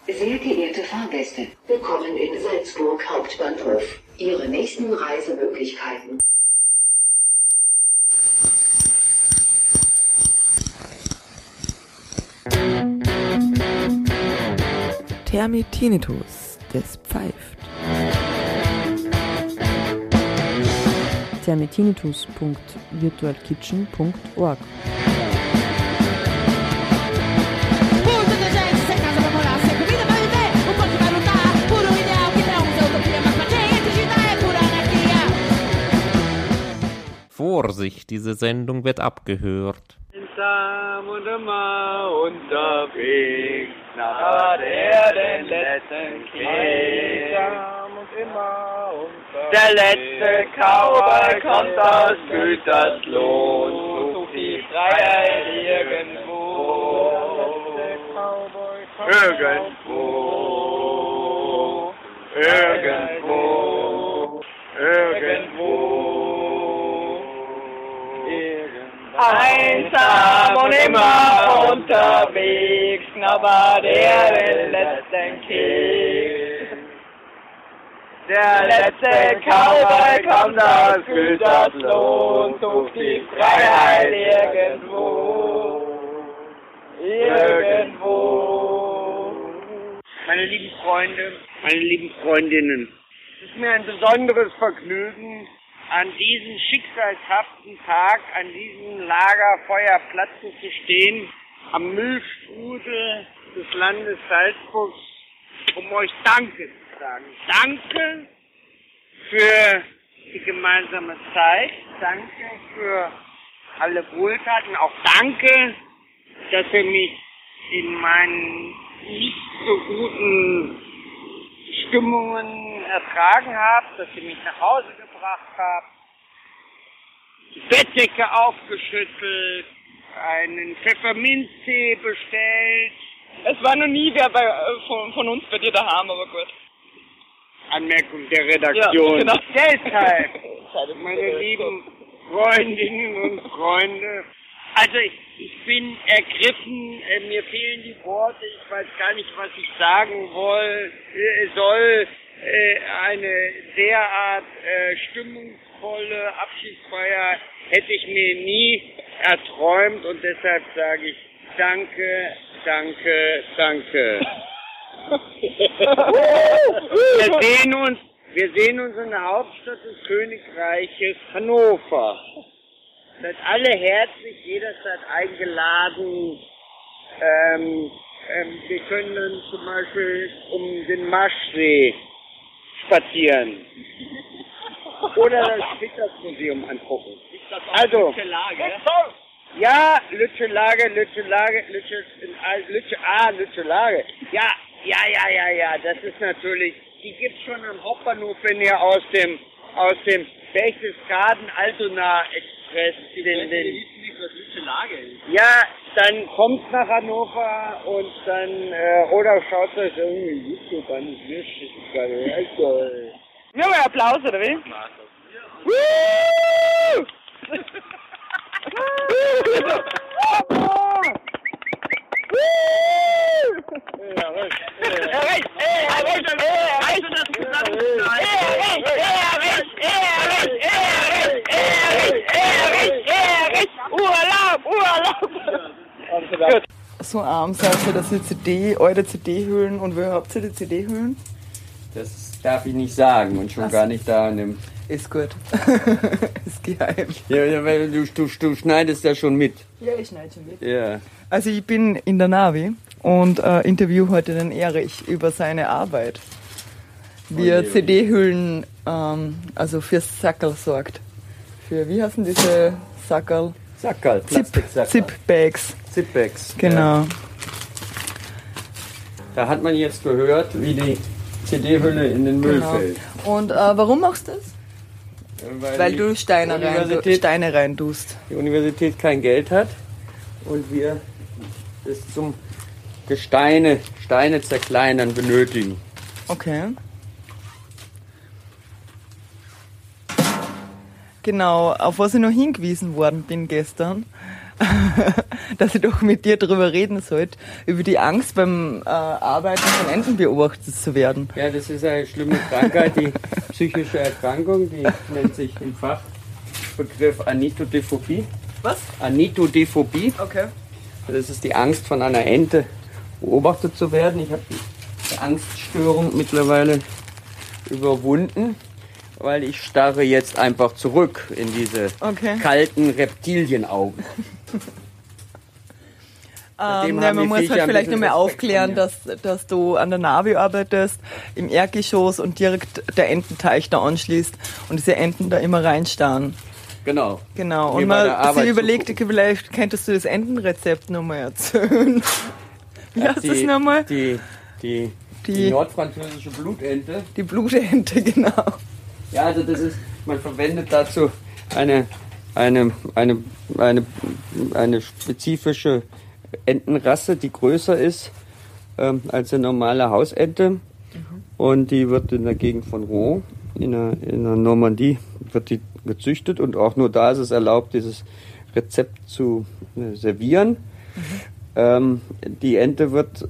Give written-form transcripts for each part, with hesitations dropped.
Sehr geehrte Fahrgäste, willkommen in Salzburg Hauptbahnhof. Ihre nächsten Reisemöglichkeiten. Termitinitus, das pfeift. termitinitus.virtualkitchen.org. Vorsicht, diese Sendung wird abgehört. Einsam und immer unterwegs nach der letzten Krieg. Einsam und immer unterwegs. Der letzte Cowboy kommt aus Gütersloh, sucht die Freiheit irgendwo. Irgendwo. Einsam und immer unterwegs, aber der letzten Krieg. Der letzte Cowboy kommt aus Gütersloh und sucht die Freiheit irgendwo. Meine lieben Freunde, meine lieben Freundinnen, es ist mir ein besonderes Vergnügen, an diesem schicksalshaften Tag, an diesem Lagerfeuerplatze zu stehen, am Müllstrudel des Landes Salzburg, um euch Danke zu sagen. Danke für die gemeinsame Zeit, danke für alle Wohltaten, auch danke, dass ihr mich in meinen nicht so guten Stimmungen ertragen habt, dass ihr mich nach Hause gebracht habt, die Bettdecke aufgeschüttelt, einen Pfefferminztee bestellt. Es war noch nie wer von uns bei dir daheim, aber gut. Anmerkung der Redaktion. Ja, genau. Deshalb, meine lieben Freundinnen und Freunde, also ich bin ergriffen, mir fehlen die Worte, ich weiß gar nicht, was ich sagen soll. Eine derart stimmungsvolle Abschiedsfeier hätte ich mir nie erträumt und deshalb sage ich danke. Wir sehen uns in der Hauptstadt des Königreiches Hannover. Seid alle herzlich, jederzeit eingeladen. Wir können dann zum Beispiel um den Maschsee spazieren. Oder das Spitzers-Museum angucken. Also, ja, Lütsche Lage. Ja, das ist natürlich, die gibt's schon am Hauptbahnhof, wenn ihr aus dem Berchtesgaden Altona Express ja, dann kommt nach Hannover und dann, oder schaut euch irgendwie YouTube an, das ist geil. Ja, mal Applaus, oder wie? Urlaub! So arm seid ihr, dass ihr eure CD-Hüllen und woher habt ihr die CD-Hüllen? Das darf ich nicht sagen und schon gar nicht da nimmt. Ist gut. Ist geheim. Ja, weil du schneidest ja schon mit. Ja, ich schneide schon mit. Ja. Also ich bin in der Navi und interview heute den Erich über seine Arbeit. Wie er CD-Hüllen, also fürs Sackerl sorgt. Für, wie heißen diese Sackerl? Sackerl, Plastiksackerl. Zip-Bags. Zip-Bags. Genau. Ja. Da hat man jetzt gehört, wie die CD-Hülle in den Müll fällt. Und warum machst du das? Weil du Steine rein tust. Die Universität kein Geld hat und wir es zum Steine zerkleinern benötigen. Okay. Genau, auf was ich noch hingewiesen worden bin gestern, dass ich doch mit dir darüber reden sollte, über die Angst beim Arbeiten von Enten beobachtet zu werden. Ja, das ist eine schlimme Krankheit, die psychische Erkrankung, die nennt sich im Fachbegriff Anitodephobie. Was? Anitodephobie. Okay. Das ist die Angst, von einer Ente beobachtet zu werden. Ich habe die Angststörung mittlerweile überwunden, weil ich starre jetzt einfach zurück in diese kalten Reptilienaugen. Man muss halt vielleicht noch mal aufklären, dass du an der Navi arbeitest, im Erdgeschoss und direkt der Ententeich da anschließt und diese Enten da immer reinstarren. Genau. Und man sich überlegt, vielleicht könntest du das Entenrezept nochmal erzählen. Wie heißt das nochmal? Die nordfranzösische Blutente. Die Blutente, genau. Ja, also man verwendet dazu eine spezifische Entenrasse, die größer ist als eine normale Hausente. Und die wird in der Gegend von Rouen, in der Normandie, wird die gezüchtet. Und auch nur da ist es erlaubt, dieses Rezept zu servieren. Die Ente wird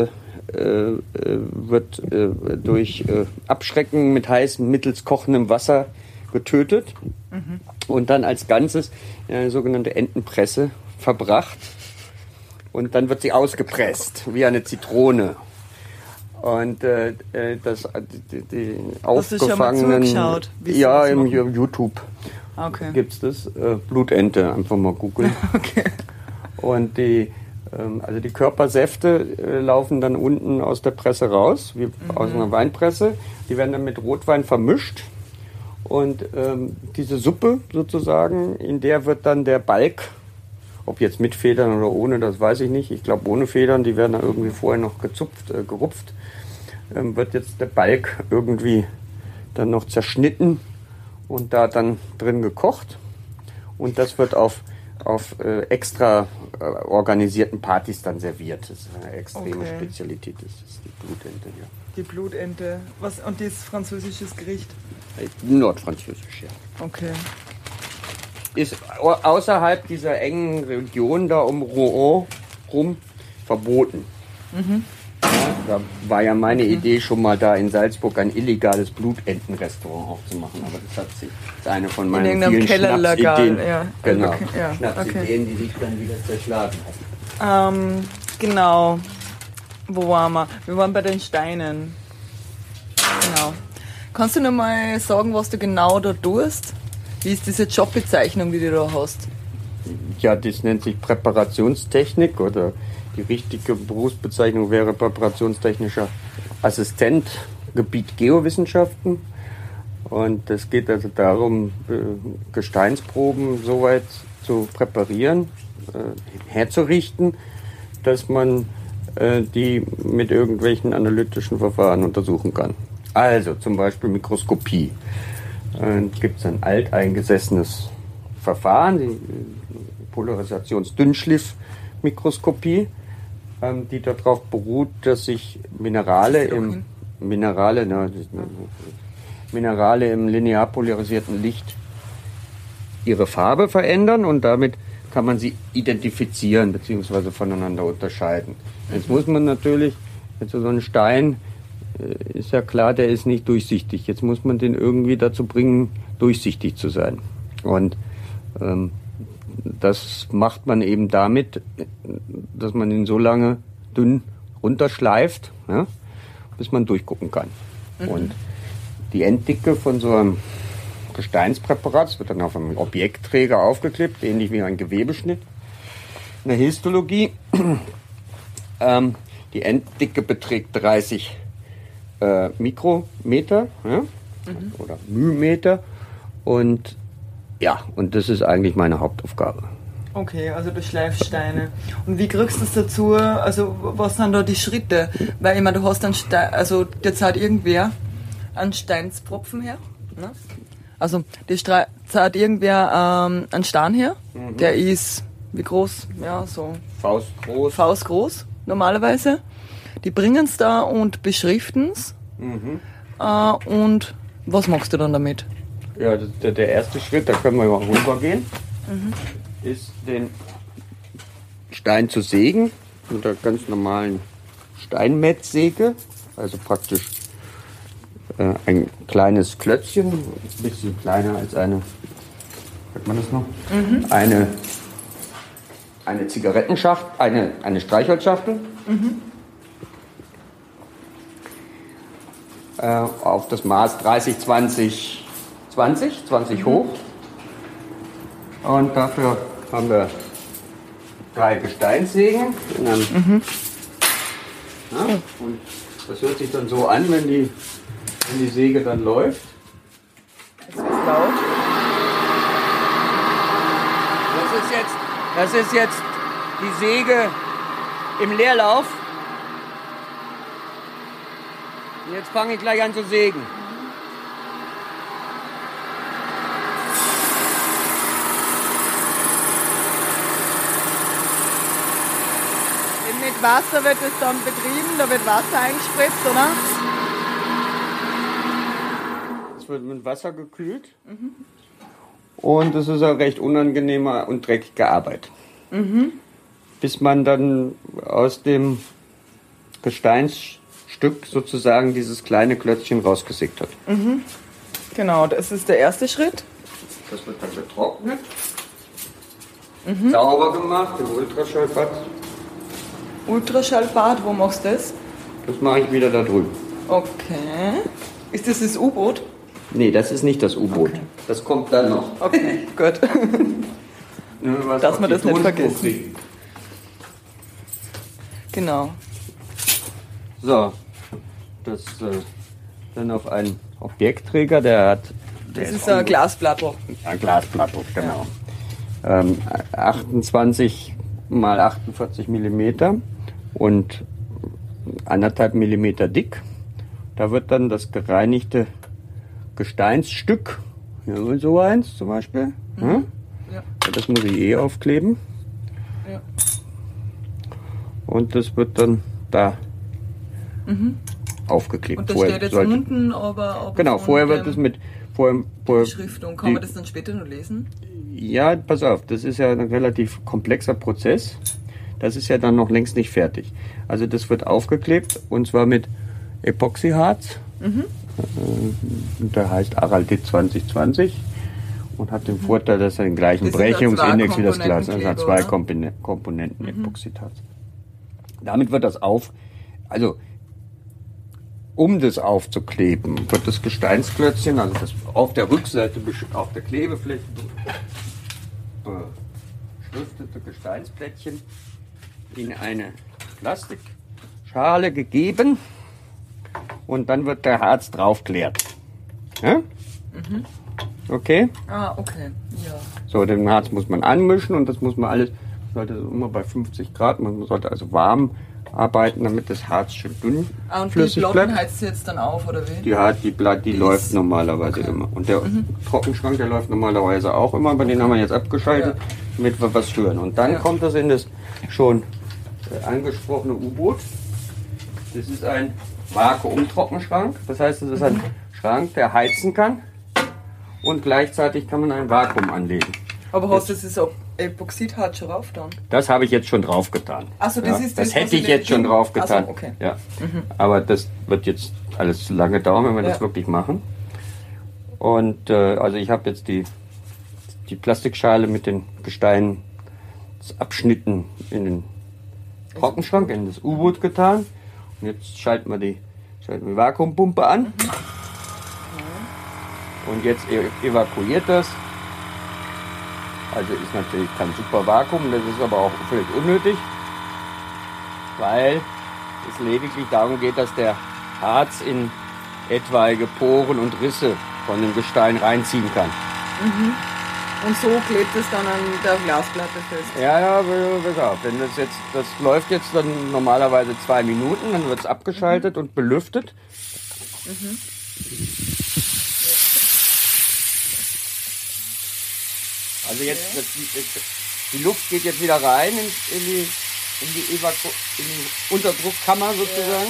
durch Abschrecken mittels kochendem Wasser getötet und dann als Ganzes in eine sogenannte Entenpresse verbracht. Und dann wird sie ausgepresst, wie eine Zitrone. Und die aufgefangenen... Hast du schon mal zugeschaut? Ja, im YouTube gibt's das. Blutente, einfach mal googeln. Okay. Und die Körpersäfte laufen dann unten aus der Presse raus, wie aus einer Weinpresse. Die werden dann mit Rotwein vermischt. Und diese Suppe sozusagen, in der wird dann der Balk, ob jetzt mit Federn oder ohne, das weiß ich nicht. Ich glaube ohne Federn, die werden dann irgendwie vorher noch gerupft. Wird jetzt der Balk irgendwie dann noch zerschnitten und da dann drin gekocht. Und das wird auf extra organisierten Partys dann serviert. Das ist eine extreme Spezialität. Das ist die Blutente, ja. Die Blutente. Und die ist französisches Gericht? Nordfranzösisch, ja. Okay. Ist außerhalb dieser engen Region da um Rouen rum verboten. Ja, da war ja meine Idee schon mal da in Salzburg ein illegales Blutentenrestaurant aufzumachen, aber das ist eine von meinen vielen Schnapsideen. Ja. Genau, Okay. Ja. Schnapsideen, die sich dann wieder zerschlagen haben. Genau. Wo waren wir? Wir waren bei den Steinen. Genau. Kannst du noch mal sagen, was du genau da tust? Wie ist diese Jobbezeichnung, die du da hast? Ja, das nennt sich Präparationstechnik oder die richtige Berufsbezeichnung wäre präparationstechnischer Assistent, Gebiet Geowissenschaften. Und es geht also darum, Gesteinsproben so weit zu präparieren, herzurichten, dass man die mit irgendwelchen analytischen Verfahren untersuchen kann. Also zum Beispiel Mikroskopie. Gibt es ein alteingesessenes Verfahren, die Polarisationsdünnschliffmikroskopie, die darauf beruht, dass sich Minerale im linear polarisierten Licht ihre Farbe verändern und damit kann man sie identifizieren bzw. voneinander unterscheiden. Jetzt muss man natürlich, so ein Stein, ist ja klar, der ist nicht durchsichtig. Jetzt muss man den irgendwie dazu bringen, durchsichtig zu sein. Und das macht man eben damit, dass man ihn so lange dünn runterschleift, ja, bis man durchgucken kann. Und die Enddicke von so einem Gesteinspräparat, das wird dann auf einem Objektträger aufgeklebt, ähnlich wie ein Gewebeschnitt. In der Histologie, die Enddicke beträgt 30 Mikrometer, ja, oder μmeter, und das ist eigentlich meine Hauptaufgabe. Okay, also du schleifst Steine. Und wie kriegst du das dazu? Also was sind da die Schritte? Weil ich meine, du hast einen Stein, also dir zahlt irgendwer einen Steinspropfen her, ne? Also dir zahlt irgendwer einen Stein her, der ist wie groß? Ja, so faustgroß normalerweise. Die bringen es da und beschriften es. Und was machst du dann damit? Ja, der erste Schritt, da können wir mal rübergehen, ist Stein zu sägen mit der ganz normalen Steinmetzsäge, also praktisch ein kleines Klötzchen, ein bisschen kleiner als eine, hört man das noch? Eine Zigarettenschachtel, eine Streichholzschachtel. Auf das Maß 30, 20, 20 hoch. Und dafür haben wir 3 Gesteinssägen. Ja, und das hört sich dann so an, wenn die Säge dann läuft. Jetzt wird's laut. Das ist jetzt die Säge im Leerlauf. Jetzt fange ich gleich an zu sägen. Mit Wasser wird es dann betrieben, da wird Wasser eingespritzt, oder? Es wird mit Wasser gekühlt. Und es ist eine recht unangenehme und dreckige Arbeit. Bis man dann aus dem Gesteinsstück sozusagen dieses kleine Klötzchen rausgesägt hat. Genau, das ist der erste Schritt. Das wird dann getrocknet, sauber gemacht im Ultraschallbad. Ultraschallbad, wo machst du das? Das mache ich wieder da drüben. Okay. Ist das das U-Boot? Nee, das ist nicht das U-Boot. Okay. Das kommt dann noch. Okay, gut. Dass wir das nicht vergessen. Genau. So, das dann auf einen Objektträger, der hat... Das ist ein Glasplatte. Ein Glasplatte, genau. 28 mal 48 mm und 1,5 mm dick. Da wird dann das gereinigte Gesteinsstück, ja, so eins zum Beispiel, ja? Das muss ich aufkleben. Ja. Und das wird dann da aufgeklebt. Und das steht jetzt unten, aber genau, vorher wird das mit Beschriftung. Kann man das dann später noch lesen? Ja, pass auf, das ist ja ein relativ komplexer Prozess. Das ist ja dann noch längst nicht fertig. Also das wird aufgeklebt und zwar mit Epoxyharz. Der heißt Araldit 2020 und hat den Vorteil, dass er den gleichen Brechungsindex wie das Glas hat. Also hat 2 Komponenten Epoxidharz. Damit wird das also um das aufzukleben, wird das Gesteinsklötzchen, also das auf der Rückseite, auf der Klebefläche beschriftete Gesteinsplättchen in eine Plastikschale gegeben und dann wird der Harz draufklärt. Ja? Okay? Ah, okay. Ja. So, den Harz muss man anmischen und das muss man alles, sollte immer bei 50 Grad, man sollte also warm arbeiten, damit das Harz schön dünn und flüssig die Platten bleibt. heizt sie jetzt dann auf, oder wie? Die läuft normalerweise immer. Und der Trockenschrank, der läuft normalerweise auch immer, aber den haben wir jetzt abgeschaltet, damit wir was stören. Und dann kommt das in das schon angesprochene U-Boot. Das ist ein Vakuum-Trockenschrank. Das heißt, es ist ein Schrank, der heizen kann und gleichzeitig kann man ein Vakuum anlegen. Aber hast du das Epoxidharz schon drauf dann? Das habe ich jetzt schon drauf getan. Achso, das ist das hätte ich jetzt schon drauf getan. So, okay. Ja. Aber das wird jetzt alles zu lange dauern, wenn wir das wirklich machen. Und also ich habe jetzt die Plastikschale mit den Gesteinsabschnitten in den Trockenschrank, in das U-Boot getan. Und jetzt schalten wir die Vakuumpumpe an. Und jetzt evakuiert das. Also ist natürlich kein super Vakuum, das ist aber auch völlig unnötig, weil es lediglich darum geht, dass der Harz in etwaige Poren und Risse von dem Gestein reinziehen kann. Und so klebt es dann an der Glasplatte fest. Ja, pass auf, denn das läuft jetzt dann normalerweise 2 Minuten, dann wird es abgeschaltet und belüftet. Also jetzt, die Luft geht jetzt wieder rein in die Unterdruckkammer sozusagen.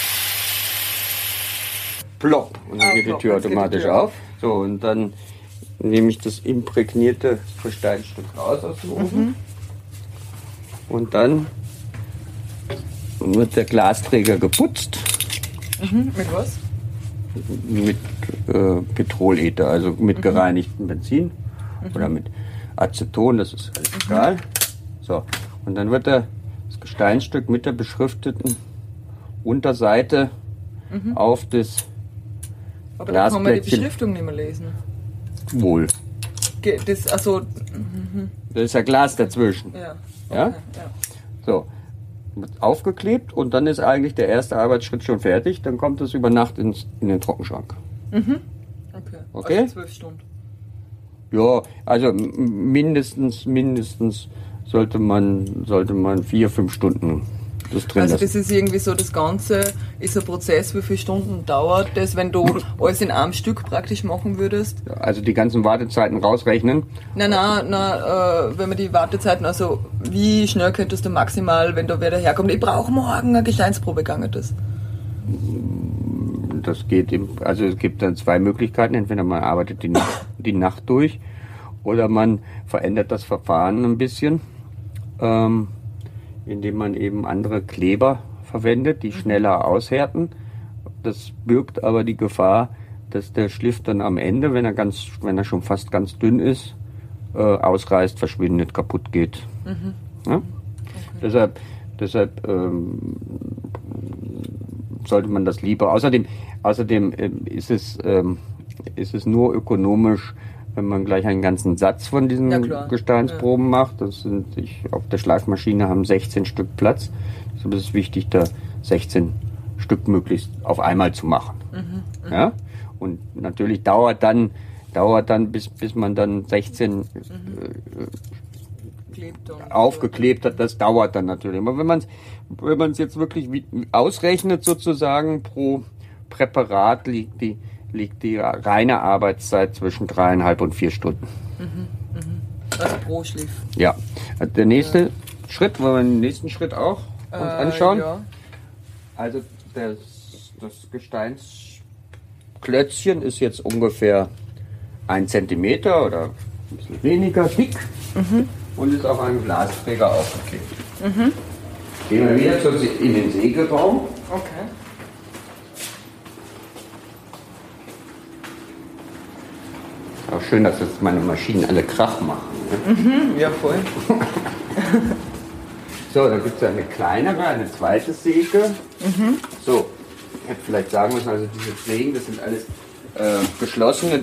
Plopp. Und dann geht die Tür automatisch auf. So, und dann nehme ich das imprägnierte Gesteinsstück raus aus dem Ofen. Und dann wird der Glasträger geputzt. Mit was? Mit Petrolether, also mit gereinigtem Benzin oder mit Aceton, das ist alles egal. So, und dann wird das Gesteinsstück mit der beschrifteten Unterseite auf das Aber da kann man die Glasplättchen. Beschriftung nicht mehr lesen. Wohl. Also, Da ist ja Glas dazwischen. ja. Ja? Okay, ja. So, wird aufgeklebt und dann ist eigentlich der erste Arbeitsschritt schon fertig. Dann kommt es über Nacht in den Trockenschrank. Okay? Also 12 Stunden. Ja, also mindestens sollte man 4-5 Stunden das drin Also lassen. das ist irgendwie so, das Ganze ist ein Prozess, wie viele Stunden dauert das, wenn du alles in einem Stück praktisch machen würdest? Also die ganzen Wartezeiten rausrechnen. Nein, wenn man die Wartezeiten, also wie schnell könntest du maximal, wenn da wer daherkommt, ich brauche morgen eine Gesteinsprobe, gegangen das? Das geht also es gibt dann 2 Möglichkeiten. Entweder man arbeitet die Nacht durch oder man verändert das Verfahren ein bisschen, indem man eben andere Kleber verwendet, die schneller aushärten. Das birgt aber die Gefahr, dass der Schliff dann am Ende, wenn er schon fast ganz dünn ist, ausreißt, verschwindet, kaputt geht. Ja? Deshalb sollte man das lieber. Außerdem ist es nur ökonomisch, wenn man gleich einen ganzen Satz von diesen Gesteinsproben macht. Auf der Schleifmaschine haben 16 Stück Platz. Deshalb ist es wichtig, da 16 Stück möglichst auf einmal zu machen. Ja? Und natürlich dauert dann, bis man dann 16 aufgeklebt hat, das dauert dann natürlich. Aber wenn man es jetzt wirklich ausrechnet sozusagen pro Präparat, liegt die reine Arbeitszeit zwischen 3,5 und 4 Stunden. Also pro Schliff. Ja. Der nächste Schritt, wollen wir den nächsten Schritt auch uns anschauen? Ja. Also das Gesteinsklötzchen ist jetzt ungefähr 1 Zentimeter oder ein bisschen weniger dick und ist auf einem Glasträger aufgeklebt. Gehen wir wieder in den Sägeraum. Okay. Auch schön, dass jetzt meine Maschinen alle Krach machen. Ne? Ja, voll. So, dann gibt es eine kleinere, eine zweite Säge. So, ich hätte vielleicht sagen müssen, also diese Sägen, das sind alles geschlossene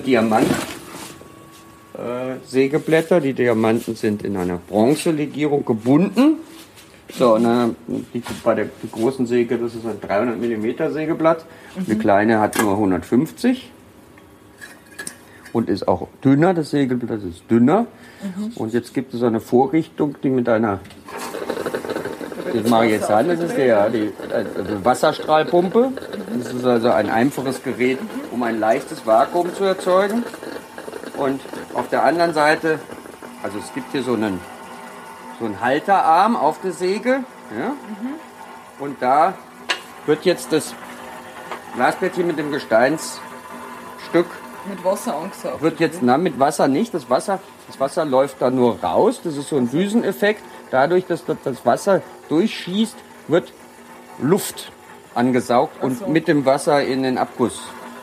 Diamant-Sägeblätter. Die Diamanten sind in einer Bronzelegierung gebunden. So, und die großen Säge, das ist ein 300 mm Sägeblatt. Die kleine hat nur 150 und ist auch dünner. Das Sägeblatt ist dünner. Und jetzt gibt es eine Vorrichtung, die mit einer, das mache ich jetzt an, das ist die Wasserstrahlpumpe. Das ist also ein einfaches Gerät, um ein leichtes Vakuum zu erzeugen. Und auf der anderen Seite, also es gibt hier so einen Halterarm auf der Säge. Ja? Und da wird jetzt das Glasplättchen mit dem Gesteinsstück Mit Wasser angesaugt. wird jetzt, mit Wasser nicht. Das Wasser läuft da nur raus. Das ist so ein Düseneffekt. Dadurch, dass das Wasser durchschießt, wird Luft angesaugt und mit dem Wasser in den Abguss.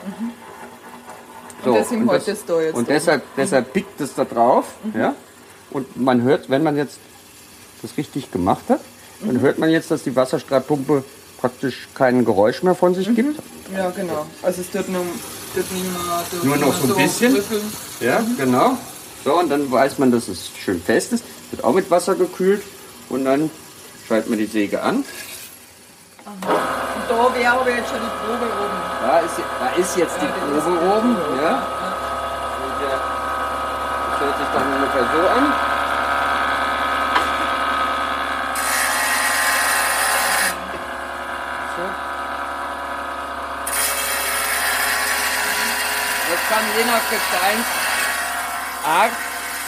Und deswegen heute ist da jetzt. Und deshalb pickt es da drauf. Ja? Und man hört, wenn man jetzt das richtig gemacht hat, dann hört man jetzt, dass die Wasserstrahlpumpe praktisch kein Geräusch mehr von sich gibt. Ja, genau. Also es tut nur noch so ein bisschen. Rüffeln. Ja, genau. So, und dann weiß man, dass es schön fest ist. Wird auch mit Wasser gekühlt. Und dann schaltet man die Säge an. Und da wäre aber jetzt schon die Probe oben. Da ist jetzt die Probe oben. Ja. Und das hört sich dann ungefähr so an. Das kann je nach Gesteinsart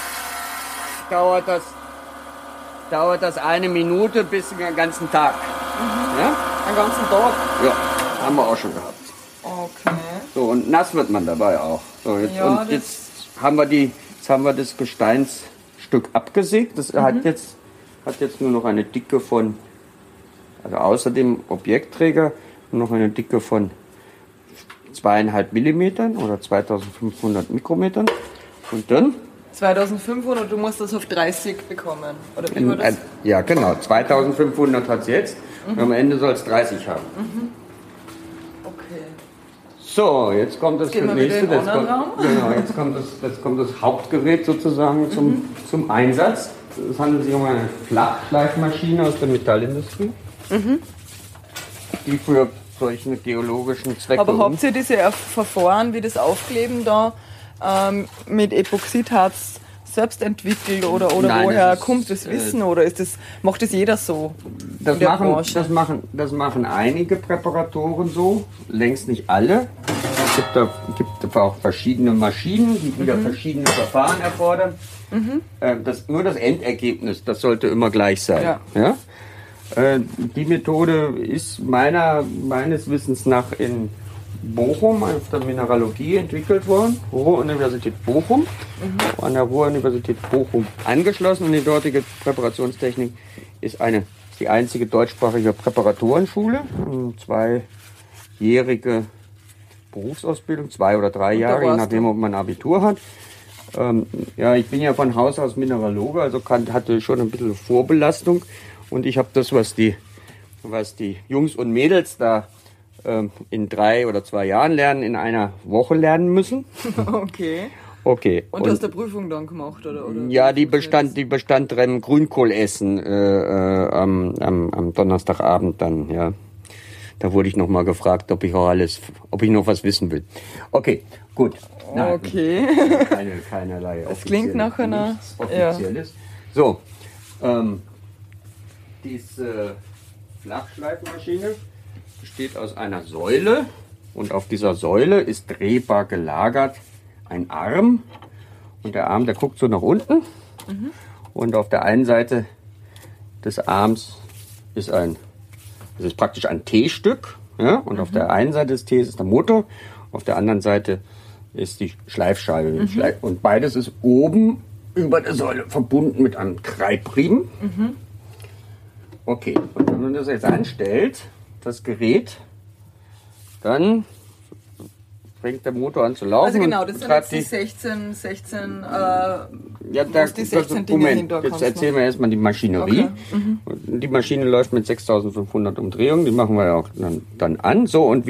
dauert das 1 Minute bis den ganzen Tag. Ja? Den ganzen Tag? Ja, haben wir auch schon gehabt. Okay. So, und nass wird man dabei auch. So, jetzt, Ja, und das- jetzt haben wir das Gesteinsstück abgesägt. Das hat jetzt nur noch eine Dicke von, also außer dem Objektträger, nur noch eine Dicke von 2,5 Millimetern oder 2500 Mikrometern. Und dann 2500, du musst das auf 30 bekommen. Oder wie war das? ja, genau. 2500 hat es jetzt. Und am Ende soll es 30 haben. Okay. So, jetzt kommt das Gehen wir wieder nächste. in den anderen Raum. Genau, jetzt kommt das Hauptgerät sozusagen zum Einsatz. Es handelt sich um eine Flachschleifmaschine aus der Metallindustrie, die für solche geologischen Zwecke. Aber habt ihr diese Verfahren wie das Aufkleben da mit Epoxidharz selbst entwickelt oder Nein, woher das ist, kommt das Wissen oder macht das jeder so? Das in der Branche? machen einige Präparatoren so, längst nicht alle. Es gibt auch verschiedene Maschinen, die wieder verschiedene Verfahren erfordern. Nur das Endergebnis, das sollte immer gleich sein. Ja? Die Methode ist meines Wissens nach in Bochum auf der Mineralogie entwickelt worden, Ruhr-Universität Bochum, an der Ruhr-Universität Bochum angeschlossen. Und die dortige Präparationstechnik ist die einzige deutschsprachige Präparatorenschule, eine 2-jährige Berufsausbildung, 2 oder 3 Jahre, je nachdem, ob man Abitur hat. Ich bin ja von Haus aus Mineraloge, also hatte schon ein bisschen Vorbelastung. Und ich habe das, was die Jungs und Mädels da in 3 oder 2 Jahren lernen, in einer Woche lernen müssen. Okay. Und du hast der Prüfung dann gemacht, oder? Ja, die bestand drin Grünkohl essen am Donnerstagabend dann, ja. Da wurde ich nochmal gefragt, ob ich noch was wissen will. Okay, gut. Nein, okay. Keinerlei. Das klingt nach einer Offizielles. Ja. So, diese Flachschleifmaschine besteht aus einer Säule und auf dieser Säule ist drehbar gelagert ein Arm und der Arm, der guckt so nach unten und auf der einen Seite des Arms ist praktisch ein T-Stück, ja? Und auf der einen Seite des Ts ist der Motor, auf der anderen Seite ist die Schleifscheibe und beides ist oben über der Säule verbunden mit einem Treibriemen. Okay, und wenn man das jetzt anstellt, das Gerät, dann fängt der Motor an zu laufen. Also genau, das sind jetzt die 16 Dinge hinter. Jetzt erzählen wir erstmal die Maschinerie. Okay. Die Maschine läuft mit 6500 Umdrehungen, die machen wir ja auch dann an. So, und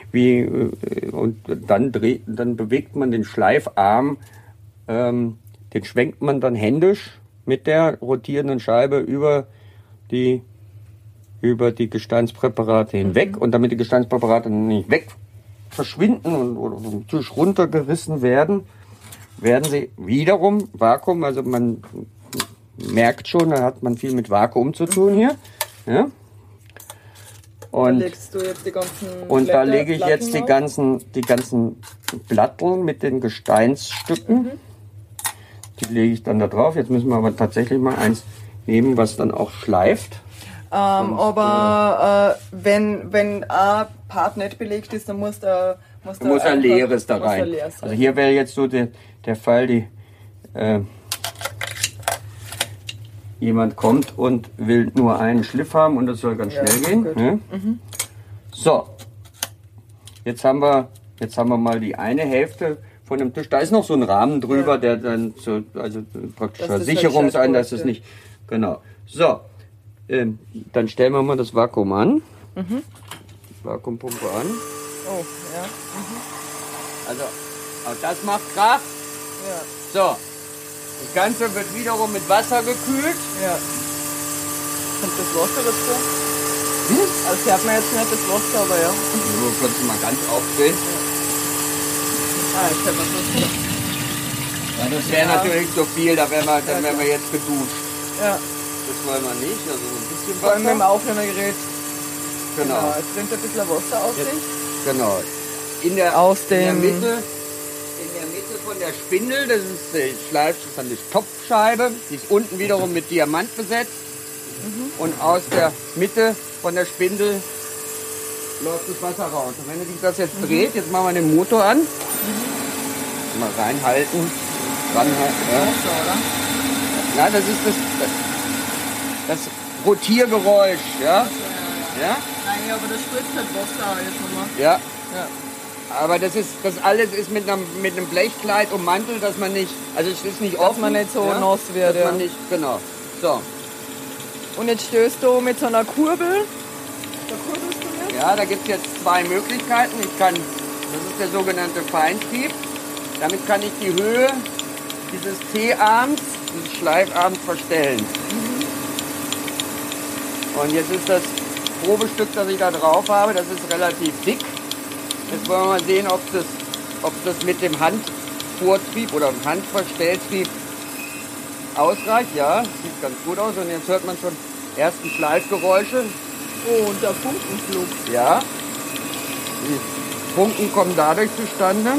dann bewegt man den Schleifarm, den schwenkt man dann händisch mit der rotierenden Scheibe über die Gesteinspräparate hinweg. Und damit die Gesteinspräparate nicht weg verschwinden oder vom Tisch runtergerissen werden sie wiederum Vakuum, also man merkt schon, da hat man viel mit Vakuum zu tun hier. Ja? Und, da legst du jetzt die ganzen da lege ich jetzt die ganzen Platteln mit den Gesteinsstücken. Die lege ich dann da drauf. Jetzt müssen wir aber tatsächlich mal eins nehmen, was dann auch schleift. Aber wenn ein Part nicht belegt ist, dann muss ein leeres da rein. Also hier wäre jetzt so der Fall, jemand kommt und will nur einen Schliff haben und das soll ganz schnell gehen. Ne? So, jetzt haben wir mal die eine Hälfte von dem Tisch. Da ist noch so ein Rahmen drüber, der dann praktisch Versicherung sein, dass es nicht. Genau. So. Dann stellen wir mal das Vakuum an. Vakuumpumpe an. Oh, ja. Also, auch das macht Kraft. Ja. So. Das Ganze wird wiederum mit Wasser gekühlt. Ja. Kommt das Wasser dazu? Also, hört man jetzt nicht das Wasser, aber ja. Du kannst mal ganz aufdrehen. Ich kann das nicht. Ja, das wäre natürlich so viel, dann wären wir jetzt geduscht. Ja. Das wollen wir nicht, also so ein bisschen Vor allem mit dem Wasser. Aufnahmegerät. Genau. Jetzt rinnt ein bisschen Wasser aus sich. Genau. In der Mitte von der Spindel, das ist die dann die Topfscheibe, die ist unten wiederum mit Diamant besetzt. Und aus der Mitte von der Spindel läuft das Wasser raus. Und wenn sich das jetzt dreht, jetzt machen wir den Motor an. Mal reinhalten. dran hat. Ja. So, oder? Ja, das ist das Rotiergeräusch, ja? Ja? Nein, aber das spritzt halt Wasser jetzt nochmal. Ja. Ja. Aber das alles ist mit einem Blechkleid ummantelt, dass man nicht, also es ist nicht offen. Dass man nicht so nass wird, dass ja. man nicht, genau. So. Und jetzt stößt du mit so einer Kurbel. Da kurbelst du jetzt? Ja, da gibt es jetzt zwei Möglichkeiten. Das ist der sogenannte Feintrieb. Damit kann ich die Höhe dieses T-Arms, dieses Schleifarms verstellen. Und jetzt ist das Probestück, das ich da drauf habe, das ist relativ dick. Jetzt wollen wir mal sehen, ob das mit dem Handvortrieb oder Handverstelltrieb ausreicht. Ja, sieht ganz gut aus. Und jetzt hört man schon ersten Schleifgeräusche. Oh, und der Funkenflug. Ja, die Funken kommen dadurch zustande.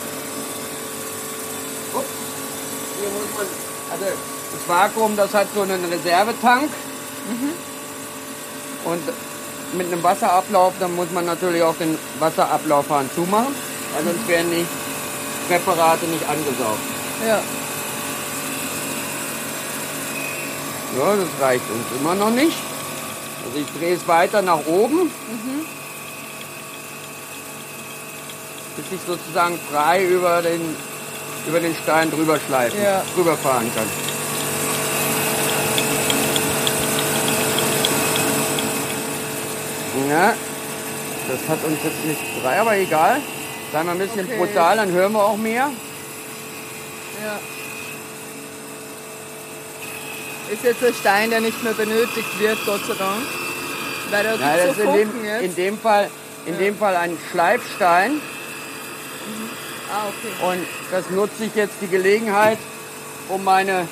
Ups. Hier muss man, also das Vakuum, das hat so einen Reservetank. Und mit einem Wasserablauf, dann muss man natürlich auch den Wasserablaufhahn zumachen, weil sonst werden die Präparate nicht angesaugt. Ja. Ja, das reicht uns immer noch nicht. Also ich drehe es weiter nach oben, bis ich sozusagen frei über den Stein drüber fahren kann. Ja, das hat uns jetzt nicht frei, aber egal. Seien wir ein bisschen brutal, dann hören wir auch mehr. Ja. Ist jetzt ein Stein, der nicht mehr benötigt wird, Gott sei Dank. Weil da Ja, gibt's das so ist Funken jetzt. in dem Fall ein Schleifstein. Ah, okay. Und das nutze ich jetzt die Gelegenheit, um meine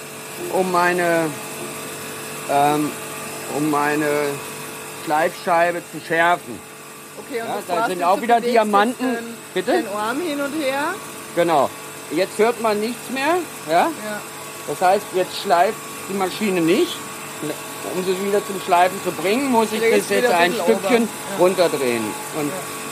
Schleifscheibe zu schärfen. Okay, und Ja, das da war's sind jetzt, auch du wieder bewegst Diamanten. jetzt Bitte? Den Arm hin und her. Genau. Jetzt hört man nichts mehr. Ja? Ja. Das heißt, jetzt schleift die Maschine nicht. Um sie wieder zum Schleifen zu bringen, muss ich Drehst das jetzt wieder ein ein bisschen Stückchen over. Ja. runterdrehen. Und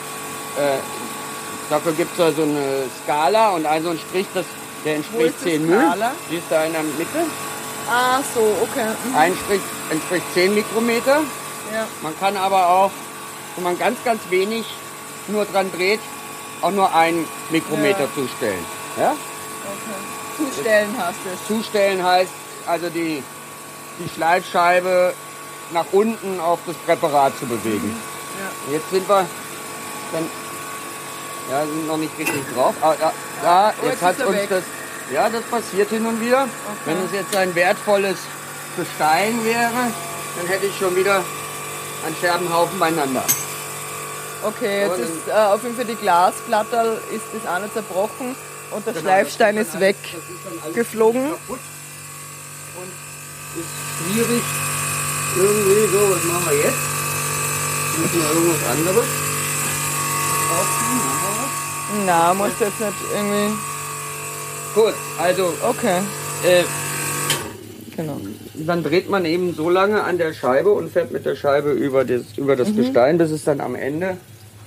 dafür gibt es so eine Skala und so ein Strich, der Wo entspricht ist die 10 μ. Skala? Die ist da in der Mitte. Ah, so, okay. Ein Strich entspricht 10 Mikrometer. Ja. Man kann aber auch, wenn man ganz, ganz wenig nur dran dreht, auch nur 1 Mikrometer Ja. zustellen. Ja? Okay. Zustellen hast du es. Zustellen heißt also die Schleifscheibe nach unten auf das Präparat zu bewegen. Ja. Und jetzt sind wir dann, sind noch nicht richtig drauf. Aber jetzt ist hat er uns weg. das passiert hin und wieder. Wenn es jetzt ein wertvolles Gestein wäre, dann hätte ich schon wieder einen Scherbenhaufen beieinander. Okay, jetzt Aber ist auf jeden Fall die Glasplatte ist das auch nicht zerbrochen und der Genau, Schleifstein das ist dann weg. alles- das ist dann alles geflogen. kaputt und ist schwierig. Irgendwie so, was machen wir jetzt? Müssen wir irgendwas anderes draufziehen? Machen wir was? Na, musst du jetzt nicht irgendwie. Gut, also Okay, genau. dann dreht man eben so lange an der Scheibe und fährt mit der Scheibe über das Gestein, bis es dann am Ende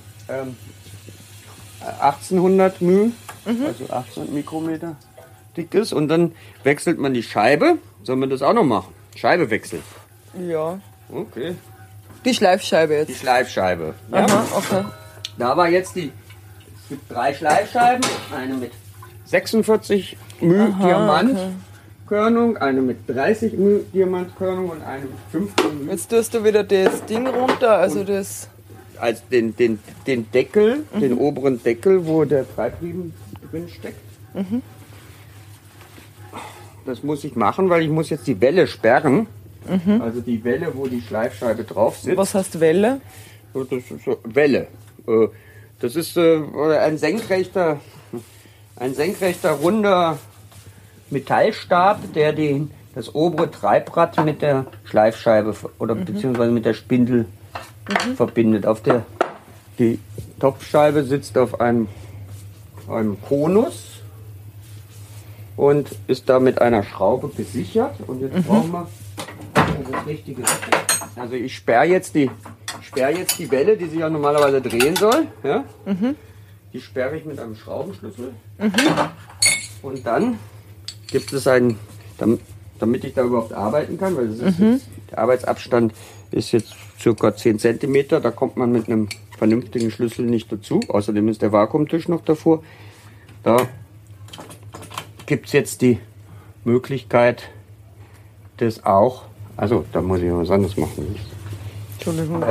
1800 μ, also 1800 Mikrometer dick ist. Und dann wechselt man die Scheibe. Sollen wir das auch noch machen? Scheibe wechseln. Ja. Okay. Die Schleifscheibe Die jetzt. Schleifscheibe. Ja? Aha, okay. Da war jetzt es gibt 3 Schleifscheiben. Eine mit 46 μ Diamantkörnung, eine mit 30 μ Diamantkörnung und eine mit 15 μ. Jetzt tust du wieder das Ding runter, also das. Als den Deckel, den oberen Deckel, wo der Treibriemen drin steckt. Das muss ich machen, weil ich muss jetzt die Welle sperren. Also die Welle, wo die Schleifscheibe drauf sitzt. Was heißt Welle? Das ist so Welle. Das ist ein senkrechter runder Metallstab, der das obere Treibrad mit der Schleifscheibe oder beziehungsweise mit der Spindel verbindet. Die Topfscheibe sitzt auf einem Konus und ist da mit einer Schraube gesichert. Und jetzt brauchen wir das richtige. Also ich sperre jetzt die Welle, die sich ja normalerweise drehen soll. Ja? Die sperre ich mit einem Schraubenschlüssel. Und dann gibt es damit ich da überhaupt arbeiten kann, weil das ist jetzt, der Arbeitsabstand ist jetzt ca. 10 cm, da kommt man mit einem vernünftigen Schlüssel nicht dazu. Außerdem ist der Vakuumtisch noch davor. Da gibt es jetzt die Möglichkeit, das auch, also da muss ich was anderes machen. Entschuldigung.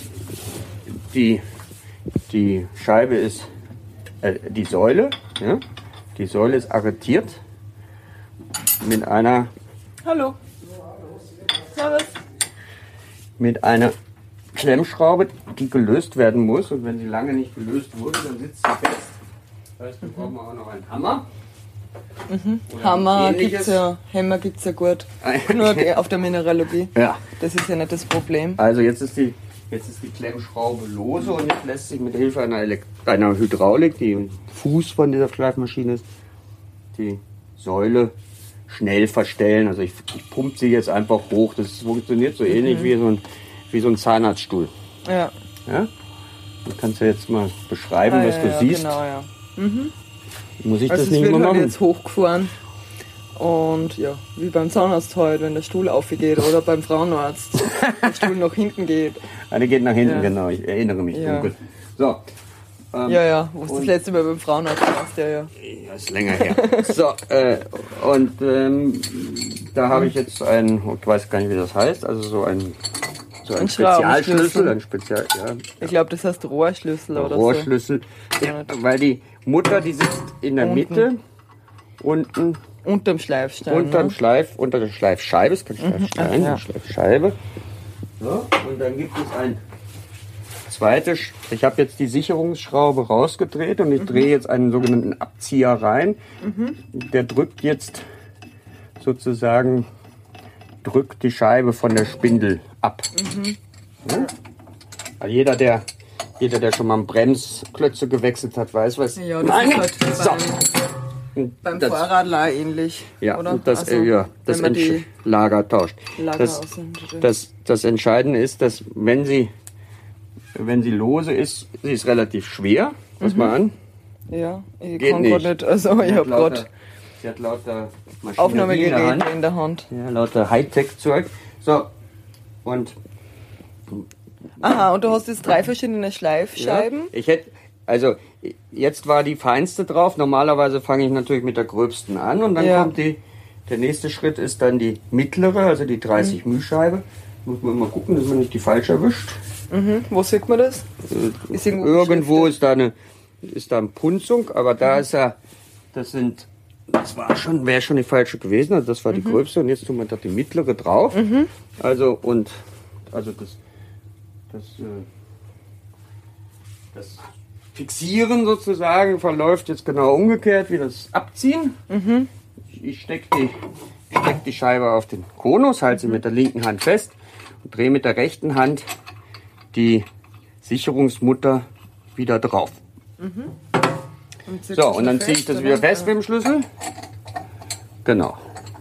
Die Scheibe ist, die Säule, ja, die Säule ist arretiert mit einer, Hallo. Servus. mit einer Klemmschraube, die gelöst werden muss. Und wenn sie lange nicht gelöst wurde, dann sitzt sie fest. Das heißt, da brauchen wir auch noch einen Hammer. Hammer ähnliches. Hämmer gibt's ja gut. Nur auf der Mineralogie. Ja. Das ist ja nicht das Problem. Also jetzt ist die Klemmschraube lose und jetzt lässt sich mit Hilfe einer Hydraulik, die im Fuß von dieser Schleifmaschine ist, die Säule schnell verstellen. Also ich pumpe sie jetzt einfach hoch. Das funktioniert so ähnlich wie so ein Zahnarztstuhl. Ja. Ja? Du kannst ja jetzt mal beschreiben, was du siehst. Genau, ja. Muss ich Also das es nicht wird mehr halt machen? jetzt hochgefahren. Und ja, wie beim Zahnarzt heute, wenn der Stuhl aufgeht oder beim Frauenarzt, der Stuhl nach hinten geht. Der geht nach hinten, Ja. genau. Ich erinnere mich Ja. dunkel. So. Ja, wo du das letzte Mal beim Frauenarzt warst, ja. Ja, ist länger her. So, da habe ich jetzt ich weiß gar nicht, wie das heißt, also so ein Spezialschlüssel, Ich glaube, das heißt Rohrschlüssel oder Rohrschlüssel. Ja, weil die Mutter, die sitzt in der Mitte, unten, so. Unterm Schleifstein. unter der Schleifscheibe, ist kein Schleifstein, Ja. eine Schleifscheibe. So, und dann gibt es ein zweites, ich habe jetzt die Sicherungsschraube rausgedreht und ich drehe jetzt einen sogenannten Abzieher rein. Der drückt jetzt sozusagen die Scheibe von der Spindel ab. Ja? Also jeder, der schon mal Bremsklötze gewechselt hat, weiß was. Ja, das Nein! ist halt So. beim Das- Fahrradler ähnlich. Ja, oder? und das wenn man die Lager tauscht. Lager Das, auseinander- das Entscheidende ist, dass wenn sie lose ist, sie ist relativ schwer. Pass mal an. Ja, ich Geht kann nicht. gerade nicht. Also ich habe gerade Sie hat lauter Maschinerie in der Aufnahmegeräte Hand. in der Hand. Ja, lauter Hightech-Zeug. So, und Aha, und du hast jetzt 3 verschiedene Schleifscheiben. ja, jetzt war die feinste drauf. Normalerweise fange ich natürlich mit der gröbsten an und dann Ja. kommt der nächste Schritt ist dann die mittlere, also die 30 Mühscheibe. Muss man mal gucken, dass man nicht die falsche erwischt. Wo sieht man das? Ist Irgendwo beschriftet? ist da eine Punzung, aber da ist wäre schon die falsche gewesen, also das war die gröbste und jetzt tun wir da die mittlere drauf. Also das Fixieren sozusagen verläuft jetzt genau umgekehrt wie das Abziehen. Ich steck die Scheibe auf den Konus, halte sie mit der linken Hand fest und drehe mit der rechten Hand die Sicherungsmutter wieder drauf. So, und dann ziehe ich das wieder fest mit dem Schlüssel. Genau.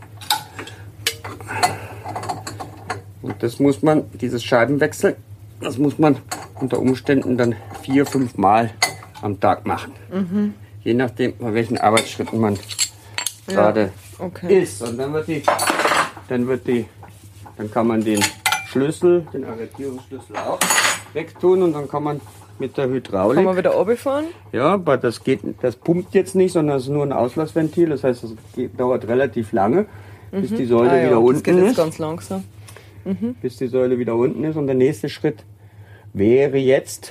Und dieses Scheibenwechsel, das muss man unter Umständen dann 4-5 Mal am Tag machen. Je nachdem, bei welchen Arbeitsschritten man gerade ist. Und dann kann man den Schlüssel, den Arretierungsschlüssel auch wegtun und dann kann man mit der Hydraulik. Kann man wieder runterfahren? Ja, aber das pumpt jetzt nicht, sondern es ist nur ein Auslassventil. Das heißt, es dauert relativ lange, bis die Säule wieder das unten geht jetzt ist. ganz langsam. Bis die Säule wieder unten ist. Und der nächste Schritt wäre jetzt,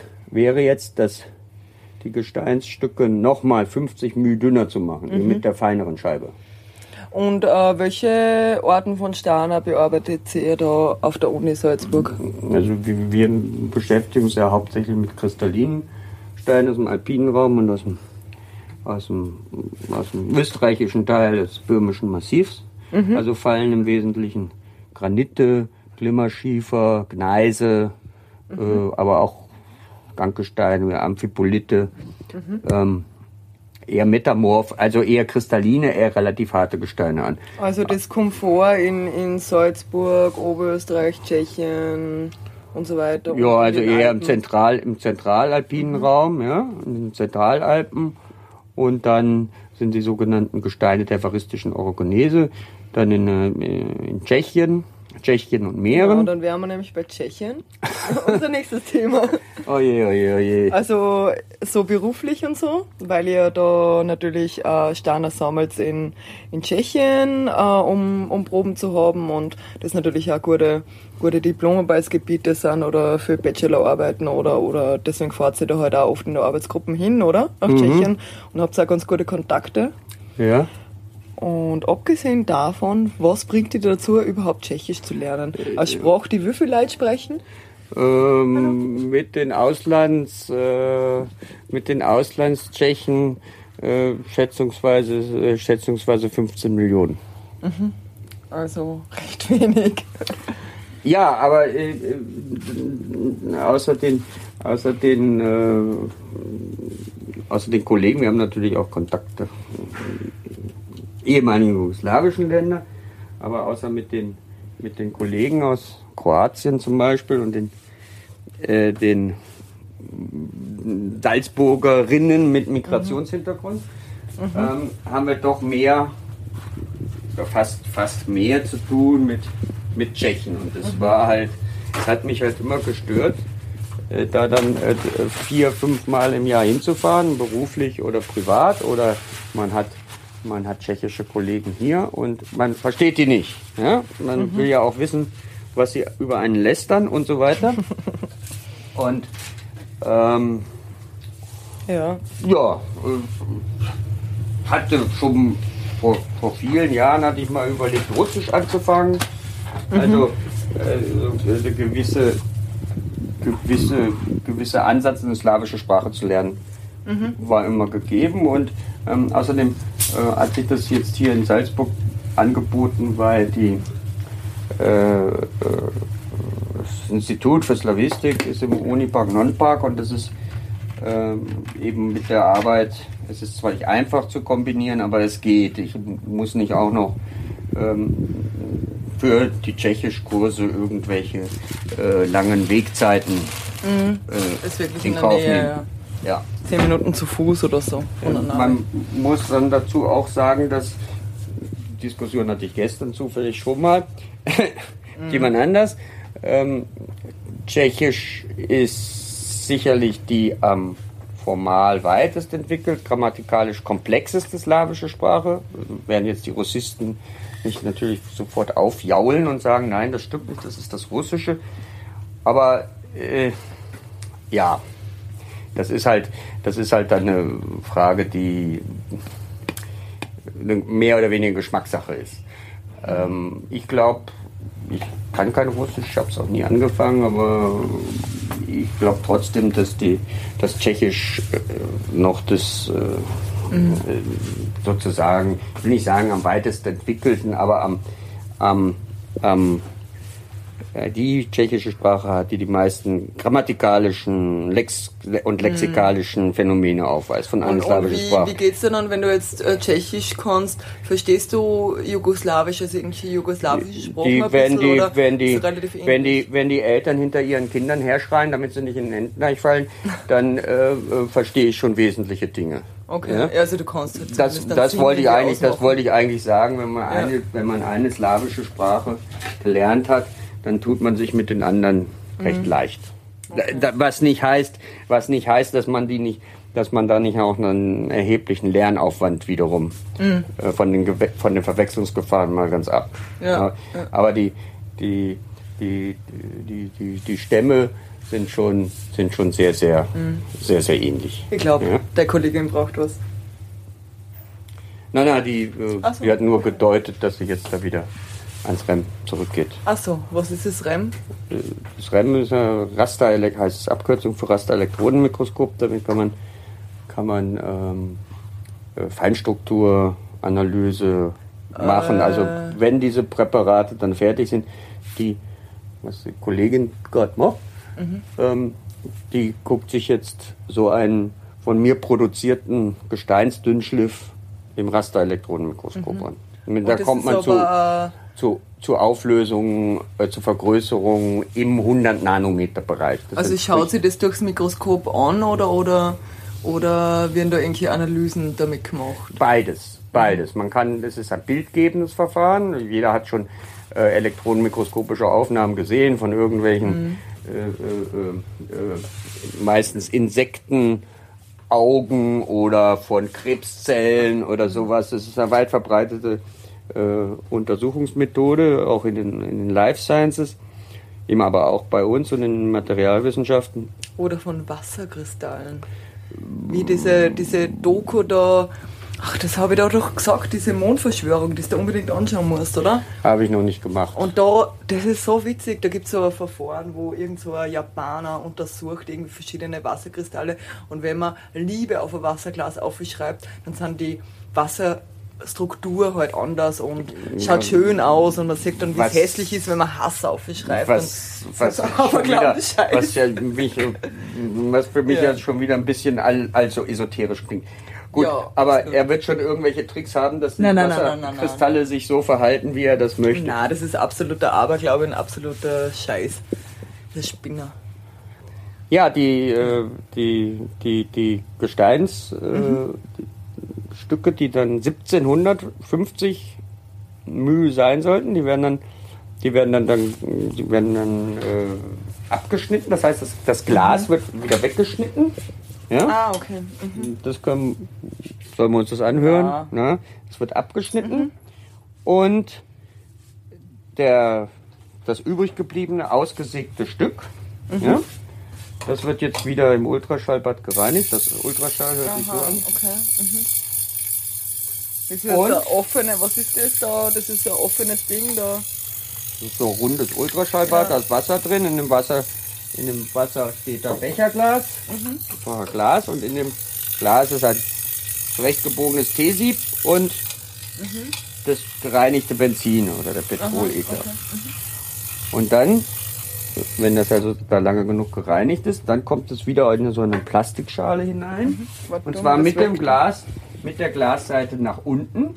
die Gesteinsstücke nochmal 50 μ dünner zu machen, mit der feineren Scheibe. Und welche Arten von Steinen bearbeitet ihr da auf der Uni Salzburg? Also wir beschäftigen uns ja hauptsächlich mit kristallinen Steinen aus dem alpinen Raum und aus dem österreichischen Teil des Böhmischen Massivs. Also fallen im Wesentlichen Granite, Glimmerschiefer, Gneise, aber auch Gankgesteine, Amphibolite, eher metamorph, also eher kristalline, eher relativ harte Gesteine an. Also das kommt vor in Salzburg, Oberösterreich, Tschechien und so weiter. Ja, und also in den eher Alpen. im zentralalpinen Raum, ja, in den Zentralalpen. Und dann sind die sogenannten Gesteine der varistischen Orogenese, dann in Tschechien und Mähren. Ja, dann wären wir nämlich bei Tschechien. Unser nächstes Thema. Oje, oje, oje. Also so beruflich und so, weil ihr da natürlich Steine sammelt in Tschechien, um Proben zu haben und das natürlich auch gute Diplomarbeitsgebiete sind oder für Bachelorarbeiten oder deswegen fahrt ihr da halt auch oft in der Arbeitsgruppen hin, oder? Nach Tschechien und habt auch ganz gute Kontakte. Ja. Und abgesehen davon, was bringt dich dazu, überhaupt Tschechisch zu lernen? Als Sprache, die wie viele Leute sprechen? Mit den Auslandstschechen schätzungsweise 15 Millionen. Also recht wenig. Ja, aber außer den Kollegen, wir haben natürlich auch Kontakte ehemaligen jugoslawischen Länder, aber außer mit den Kollegen aus Kroatien zum Beispiel und den Salzburgerinnen mit Migrationshintergrund, haben wir doch mehr, fast mehr zu tun mit Tschechen. Und das hat mich halt immer gestört, da dann 4-5 Mal im Jahr hinzufahren, beruflich oder privat, oder man hat tschechische Kollegen hier und man versteht die nicht. Ja? Man will ja auch wissen, was sie über einen lästern und so weiter. Und hatte schon vor vielen Jahren hatte ich mal überlegt, Russisch anzufangen. Also gewisse Ansatz, eine slawische Sprache zu lernen, war immer gegeben. Und außerdem hat sich das jetzt hier in Salzburg angeboten, weil das Institut für Slawistik ist im Unipark Nonnpark und das ist eben mit der Arbeit, es ist zwar nicht einfach zu kombinieren, aber es geht. Ich muss nicht auch noch für die Tschechischkurse irgendwelche langen Wegzeiten ist wirklich in in der Kauf Nähe, nehmen. Ja. 10 Minuten zu Fuß oder so. Man muss dann dazu auch sagen, dass die Diskussion hatte ich gestern zufällig schon mal, jemand anders. Tschechisch ist sicherlich die formal weitest entwickelt, grammatikalisch komplexeste slawische Sprache. Werden jetzt die Russisten nicht natürlich sofort aufjaulen und sagen, nein, das stimmt nicht, das ist das Russische. Aber ja, das ist halt eine Frage, die mehr oder weniger Geschmackssache ist. Ich glaube, ich kann kein Russisch, ich habe es auch nie angefangen, aber ich glaube trotzdem, dass das Tschechisch noch das sozusagen, ich will nicht sagen am weitest entwickelten, aber die tschechische Sprache hat, die meisten grammatikalischen und lexikalischen Phänomene aufweist von allen slawischen Sprachen. Wie geht's denn dann, wenn du jetzt Tschechisch kannst? Verstehst du Jugoslawisch, also irgendwelche jugoslawische Sprachen wenn die Eltern hinter ihren Kindern herschreien, damit sie nicht in den Ententeich fallen, dann verstehe ich schon wesentliche Dinge. Okay, ja? Also du kannst jetzt das wollte ich eigentlich sagen, wenn man eine slawische Sprache gelernt hat, dann tut man sich mit den anderen recht leicht. Okay. Was nicht heißt, dass man da nicht auch einen erheblichen Lernaufwand wiederum von den Verwechslungsgefahren mal ganz ab. Ja. Aber die Stämme sind schon sehr, sehr, sehr, sehr ähnlich. Ich glaube, der Kollegin braucht was. Nein, die hat nur gedeutet, dass sie jetzt da wieder ans REM zurückgeht. Ach so, was ist das REM? Das REM ist heißt es Abkürzung für Rasterelektronenmikroskop. Damit kann man Feinstrukturanalyse machen. Also wenn diese Präparate dann fertig sind, was die Kollegin gerade macht, die guckt sich jetzt so einen von mir produzierten Gesteinsdünnschliff im Rasterelektronenmikroskop an. Und da kommt man zu Auflösungen, zu Vergrößerungen im 100 Nanometer Bereich. Also schaut sie das durchs Mikroskop an oder Oder werden da irgendwelche Analysen damit gemacht? Beides. Man kann, das ist ein bildgebendes Verfahren. Jeder hat schon elektronenmikroskopische Aufnahmen gesehen von irgendwelchen meistens Insektenaugen oder von Krebszellen oder sowas. Das ist eine weit verbreitete Untersuchungsmethode, auch in den Life Sciences, eben aber auch bei uns und in den Materialwissenschaften. Oder von Wasserkristallen. Wie diese Doku da, ach, das habe ich da doch gesagt, diese Mondverschwörung, die du unbedingt anschauen musst, oder? Habe ich noch nicht gemacht. Und da, das ist so witzig, da gibt es so ein Verfahren, wo irgend so ein Japaner untersucht irgendwie verschiedene Wasserkristalle und wenn man Liebe auf ein Wasserglas aufschreibt, dann sind die Wasserstruktur halt anders und schaut schön aus und man sieht dann, wie es hässlich ist, wenn man Hass aufschreibt. Was für mich jetzt schon wieder ein bisschen allzu esoterisch klingt. Gut, Ja, aber absolut. er wird schon irgendwelche Tricks haben, dass die Nein. Wasserkristalle sich so verhalten, wie er das möchte. Na, das ist absoluter Aberglaube und absoluter Scheiß. Der Spinner. Ja, die Gesteinsstücke, die dann 1750 μ sein sollten, die werden dann abgeschnitten. Das heißt, das Glas wird wieder weggeschnitten. Ja? Ah, okay. Sollen wir uns das anhören? Ja. Na, es wird abgeschnitten und das übrig gebliebene ausgesägte Stück, ja, das wird jetzt wieder im Ultraschallbad gereinigt. Das Ultraschall hört sich so an. Okay. Das ist jetzt ein offene, was ist das da? Das ist ein offenes Ding da. Das ist so ein rundes Ultraschallbad, da ist Wasser drin. In dem Wasser steht ein Becherglas, ein Glas, und in dem Glas ist ein zurechtgebogenes Teesieb und das gereinigte Benzin oder der Petrolether. Und dann, wenn das also da lange genug gereinigt ist, dann kommt es wieder in so eine Plastikschale hinein. Und zwar mit dem Glas, mit der Glasseite nach unten.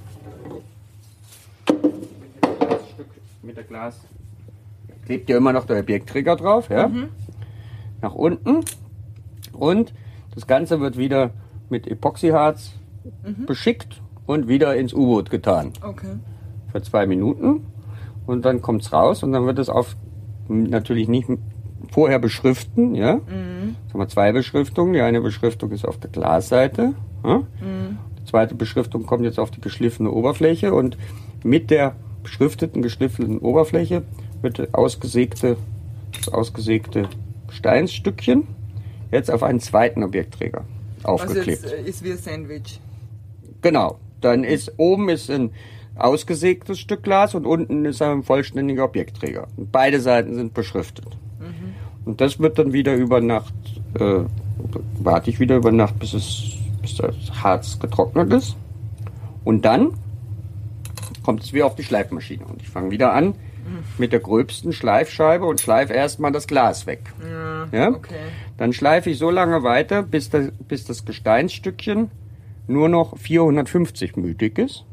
Mit der Glas klebt ja immer noch der Objektträger drauf, ja? Nach unten. Und das Ganze wird wieder mit Epoxyharz beschickt und wieder ins U-Boot getan. Okay. Für 2 Minuten. Und dann kommt es raus und dann wird es natürlich nicht vorher beschriften, ja? Jetzt haben wir 2 Beschriftungen. Die eine Beschriftung ist auf der Glasseite. Ja? Die zweite Beschriftung kommt jetzt auf die geschliffene Oberfläche und mit der beschrifteten, geschliffenen Oberfläche wird das ausgesägte Gesteinsstückchen jetzt auf einen zweiten Objektträger aufgeklebt. Also jetzt ist wie ein Sandwich. Genau. Dann oben ist ein ausgesägtes Stück Glas und unten ist ein vollständiger Objektträger. Und beide Seiten sind beschriftet. Und das wird dann wieder über Nacht, warte ich wieder über Nacht, bis das Harz getrocknet ist. Und dann kommt es wieder auf die Schleifmaschine. Und ich fange wieder an mit der gröbsten Schleifscheibe und schleife erstmal das Glas weg. Ja? Okay. Dann schleife ich so lange weiter, bis das Gesteinsstückchen nur noch 450 μ dick ist.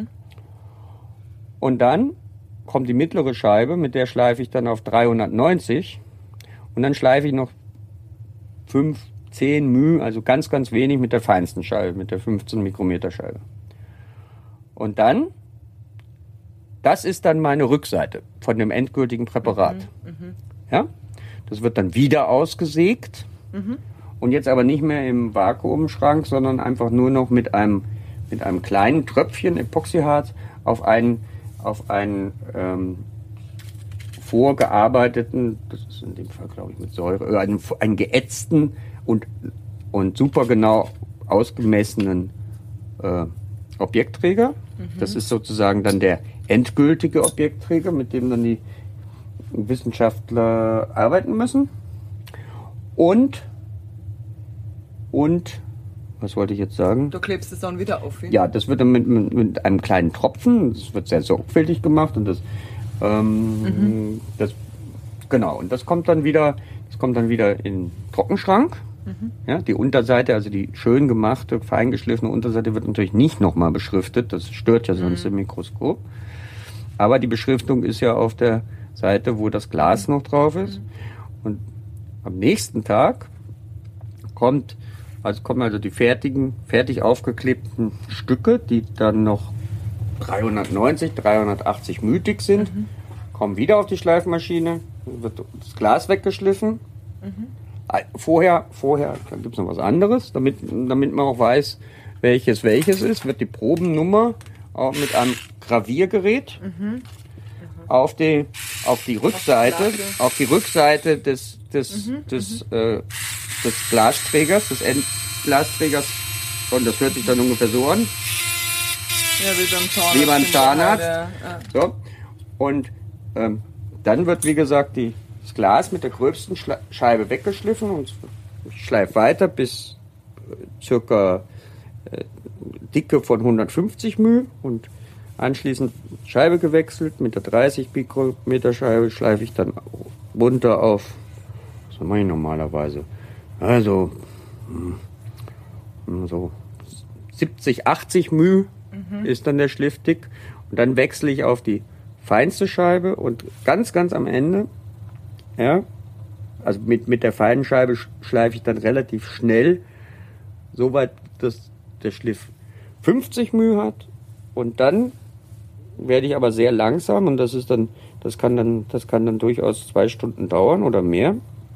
Und dann kommt die mittlere Scheibe, mit der schleife ich dann auf 390. Und dann schleife ich noch 10 μ, also ganz, ganz wenig mit der feinsten Scheibe, mit der 15 Mikrometer Scheibe. Und dann, das ist dann meine Rückseite von dem endgültigen Präparat. Ja? Das wird dann wieder ausgesägt. Und jetzt aber nicht mehr im Vakuumschrank, sondern einfach nur noch mit einem kleinen Tröpfchen Epoxyharz auf einen vorgearbeiteten, das ist in dem Fall glaube ich mit Säure, einen geätzten und super genau ausgemessenen Objektträger. Das ist sozusagen dann der endgültige Objektträger, mit dem dann die Wissenschaftler arbeiten müssen. Und was wollte ich jetzt sagen? Du klebst es dann wieder auf. Ja, das wird dann mit einem kleinen Tropfen, das wird sehr sorgfältig gemacht und genau, und das kommt dann wieder in den Trockenschrank. Ja, die Unterseite, also die schön gemachte, feingeschliffene Unterseite wird natürlich nicht nochmal beschriftet, das stört ja sonst im Mikroskop. Aber die Beschriftung ist ja auf der Seite, wo das Glas noch drauf ist. Und am nächsten Tag kommt Also kommen also die fertig aufgeklebten Stücke, die dann noch 390, 380 mütig sind, kommen wieder auf die Schleifmaschine, wird das Glas weggeschliffen. Vorher, da gibt es noch was anderes, damit man auch weiß, welches ist, wird die Probennummer auch mit einem Graviergerät auf die Rückseite des Glasträgers, des Endglasträgers, und das hört sich dann ungefähr so an. Ja, wie beim Zahnarzt. So. Und dann wird, wie gesagt, das Glas mit der gröbsten Scheibe weggeschliffen und ich schleife weiter bis circa Dicke von 150 μ und anschließend Scheibe gewechselt. Mit der 30 Mikrometer Scheibe schleife ich dann runter auf, was mache ich normalerweise? Also so 70, 80 μ ist dann der Schliff dick. Und dann wechsle ich auf die feinste Scheibe und ganz am Ende, ja, also mit der feinen Scheibe schleife ich dann relativ schnell, soweit, dass der Schliff 50 μ hat, und dann werde ich aber sehr langsam, und das kann dann durchaus 2 Stunden dauern oder mehr.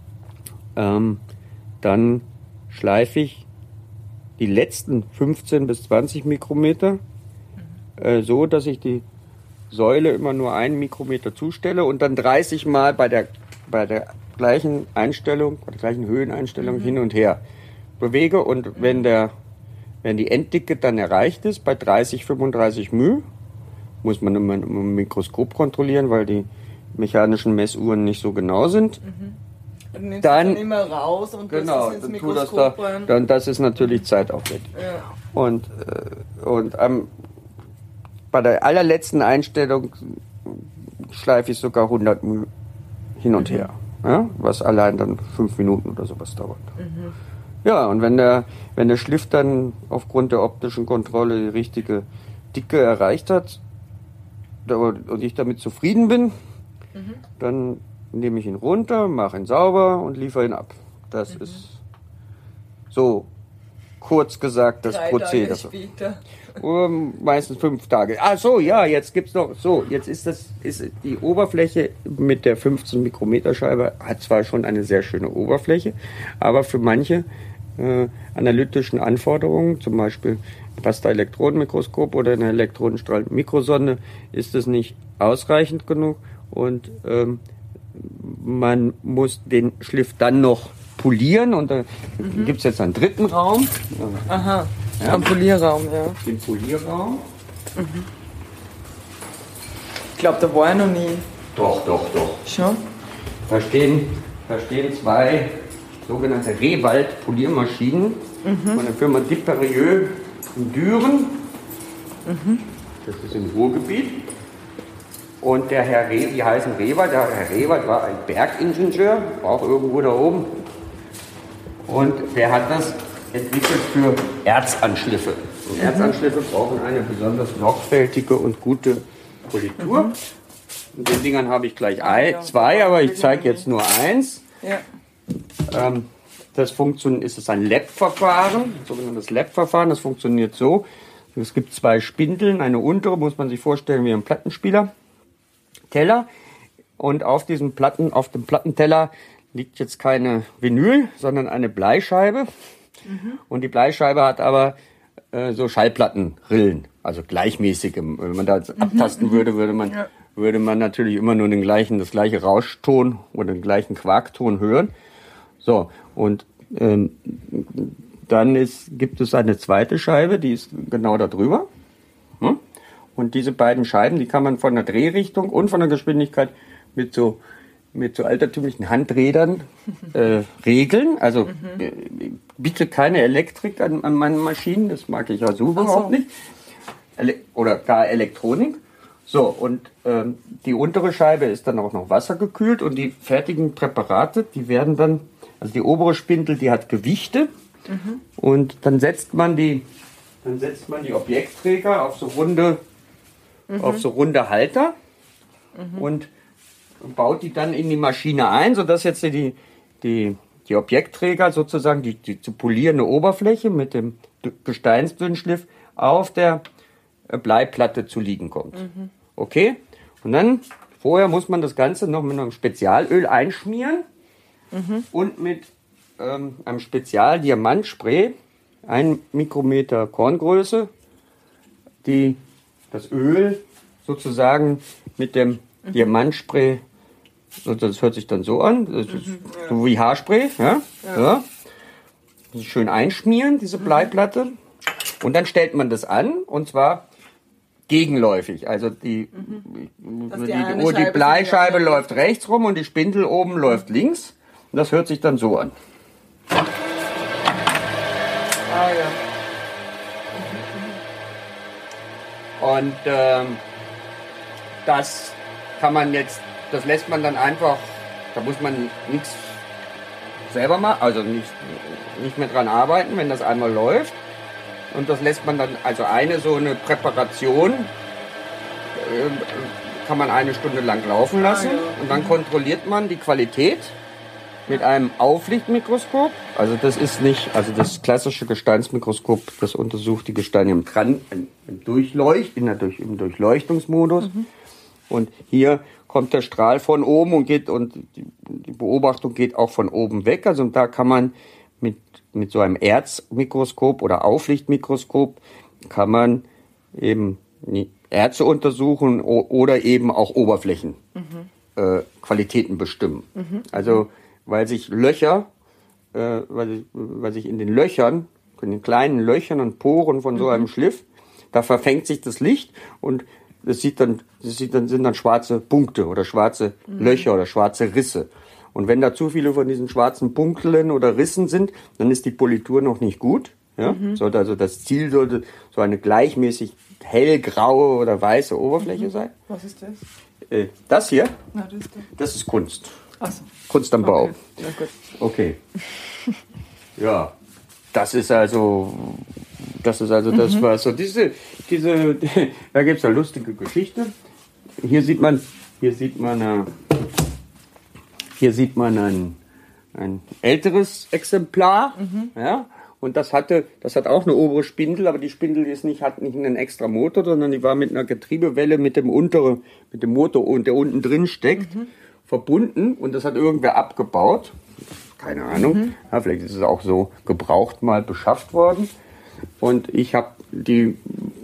Dann schleife ich die letzten 15 bis 20 Mikrometer so, dass ich die Säule immer nur 1 Mikrometer zustelle und dann 30 Mal bei der gleichen Einstellung, bei der gleichen Höheneinstellung hin und her bewege, und wenn die Enddicke dann erreicht ist, bei 30, 35 μ, muss man immer im Mikroskop kontrollieren, weil die mechanischen Messuhren nicht so genau sind. Dann immer raus und genau, das ins Mikroskop rein. Dann das ist natürlich zeitaufwendig. Ja. Und bei der allerletzten Einstellung schleife ich sogar 100 μ hin und her, ja, was allein dann 5 Minuten oder sowas dauert. Ja, und wenn der Schliff dann aufgrund der optischen Kontrolle die richtige Dicke erreicht hat und ich damit zufrieden bin, dann nehme ich ihn runter, mache ihn sauber und liefere ihn ab. Das ist so kurz gesagt das 3 Prozedere. Tage später. Meistens 5 Tage. Ach so, ja, jetzt gibt's noch. So, jetzt ist die Oberfläche mit der 15 Mikrometer Scheibe hat zwar schon eine sehr schöne Oberfläche, aber für manche analytischen Anforderungen, zum Beispiel Pasta-Elektronenmikroskop oder eine Elektronenstrahlmikrosonde, ist es nicht ausreichend genug, und man muss den Schliff dann noch polieren, und da gibt es jetzt einen dritten Raum. Aha, ja. Ein Polierraum, ja. Den Polierraum. Ich glaube, da war ich noch nie. Doch. Schon? Da stehen 2 sogenannte Rewald-Poliermaschinen von der Firma Diperieux in Düren. Das ist im Ruhrgebiet. Und der Herr Rewald, die heißen Rewald, der Herr Rewald war ein Bergingenieur, auch irgendwo da oben. Und der hat das entwickelt für Erzanschliffe. Und Erzanschliffe brauchen eine besonders sorgfältige und gute Politur. Und den Dingern habe ich gleich 2, aber ich zeige jetzt nur 1. Ja. Das ist ein Lab-Verfahren, sogenanntes Lab-Verfahren. Das funktioniert so: Es gibt 2 Spindeln, eine untere, muss man sich vorstellen wie ein Plattenspieler, Teller, und auf dem Plattenteller liegt jetzt keine Vinyl, sondern eine Bleischeibe. Und die Bleischeibe hat aber so Schallplattenrillen, also gleichmäßige. Wenn man da abtasten würde man natürlich immer nur das gleiche Rauschton oder den gleichen Quarkton hören. So, und dann gibt es eine zweite Scheibe, die ist genau da drüber. Und diese beiden Scheiben, die kann man von der Drehrichtung und von der Geschwindigkeit mit so altertümlichen Handrädern regeln. Also bitte keine Elektrik an meinen Maschinen, das mag ich ja so überhaupt nicht. Oder gar Elektronik. So, und die untere Scheibe ist dann auch noch wassergekühlt, und die fertigen Präparate, die werden dann, also die obere Spindel, die hat Gewichte, und dann setzt man die Objektträger auf so runde Halter und baut die dann in die Maschine ein, sodass jetzt die die Objektträger sozusagen, die zu polierende Oberfläche mit dem Gesteinsdünnschliff auf der Bleiplatte zu liegen kommt. Okay? Und dann, vorher muss man das Ganze noch mit einem Spezialöl einschmieren und mit einem Spezialdiamantspray, 1 Mikrometer Korngröße, das Öl sozusagen mit dem Diamantspray, das hört sich dann so an, das ist so wie Haarspray, ja? Ja. Schön einschmieren, diese Bleiplatte, und dann stellt man das an, und zwar gegenläufig, also die Bleischeibe läuft rechts rum und die Spindel oben läuft links, und das hört sich dann so an. Ah ja. Und das lässt man dann einfach, da muss man nichts selber machen, also nicht mehr dran arbeiten, wenn das einmal läuft. Und das lässt man dann, also so eine Präparation kann man 1 Stunde lang laufen lassen, und dann kontrolliert man die Qualität mit einem Auflichtmikroskop. Also das klassische Gesteinsmikroskop, das untersucht die Gesteine im Durchleuchtungsmodus. Und hier kommt der Strahl von oben und die Beobachtung geht auch von oben weg. Also da kann man mit so einem Erzmikroskop oder Auflichtmikroskop kann man eben Erze untersuchen oder eben auch Oberflächenqualitäten bestimmen. Also weil sich in den Löchern, in den kleinen Löchern und Poren von so einem Schliff, da verfängt sich das Licht, und sind dann schwarze Punkte oder schwarze Löcher oder schwarze Risse. Und wenn da zu viele von diesen schwarzen Punkten oder Rissen sind, dann ist die Politur noch nicht gut. Ja? Also das Ziel sollte so eine gleichmäßig hellgraue oder weiße Oberfläche sein. Was ist das? Das hier, Na, das ist Kunst. Ach so. Kunst am Bau. Okay. Ja, gut. Okay. Ja, das ist also das, war so diese, da gibt es eine lustige Geschichte. Hier sieht man ein älteres Exemplar, ja, und das hat auch eine obere Spindel, aber die Spindel hat nicht einen extra Motor, sondern die war mit einer Getriebewelle mit dem Motor, der unten drin steckt, verbunden, und das hat irgendwer abgebaut. Keine Ahnung. Ja, vielleicht ist es auch so gebraucht mal beschafft worden. Und ich habe die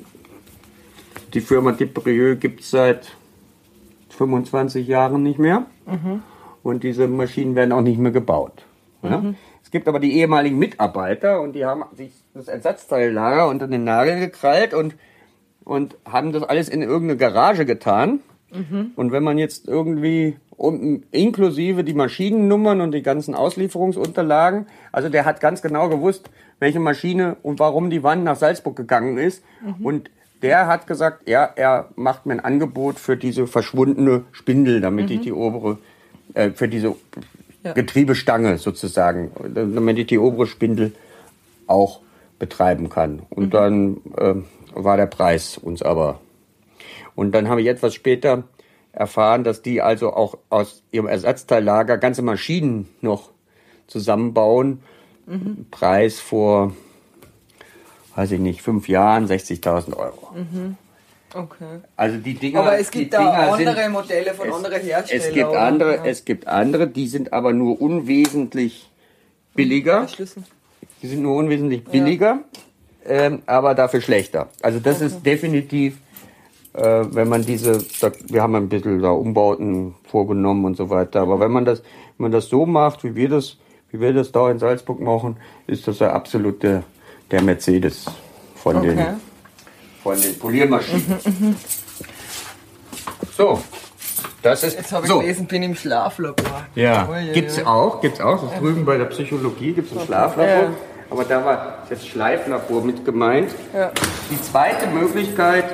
Firma Deprieux gibt es seit 25 Jahren nicht mehr. Und diese Maschinen werden auch nicht mehr gebaut. Ja? Es gibt aber die ehemaligen Mitarbeiter, und die haben sich das Ersatzteillager unter den Nagel gekrallt und haben das alles in irgendeine Garage getan. Und wenn man jetzt irgendwie inklusive die Maschinennummern und die ganzen Auslieferungsunterlagen, also der hat ganz genau gewusst, welche Maschine und warum die Wand nach Salzburg gegangen ist. Und der hat gesagt, ja, er macht mir ein Angebot für diese verschwundene Spindel, damit ich die obere, für diese Getriebestange sozusagen, damit ich die obere Spindel auch betreiben kann. Und dann war der Preis uns aber. Und dann habe ich etwas später erfahren, dass die also auch aus ihrem Ersatzteillager ganze Maschinen noch zusammenbauen. Preis vor, weiß ich nicht, 5 Jahren 60.000 Euro. Okay. Also die Dinger, aber es gibt da andere Modelle von anderen Herstellern. Es gibt andere, die sind aber nur unwesentlich billiger. Die sind nur unwesentlich billiger, aber dafür schlechter. Also das ist definitiv, wenn man wir haben ein bisschen da Umbauten vorgenommen und so weiter, aber wenn man das so macht, wie wir das da in Salzburg machen, ist das ja absolut der Mercedes von den Poliermaschinen. So, das ist. Jetzt habe ich gelesen, bin im Schlaflabor. Ja, gibt's auch. Das drüben bei der Psychologie gibt's ein Schlaflabor. Ja. Aber da war jetzt Schleiflabor mit gemeint. Ja. Die zweite Möglichkeit,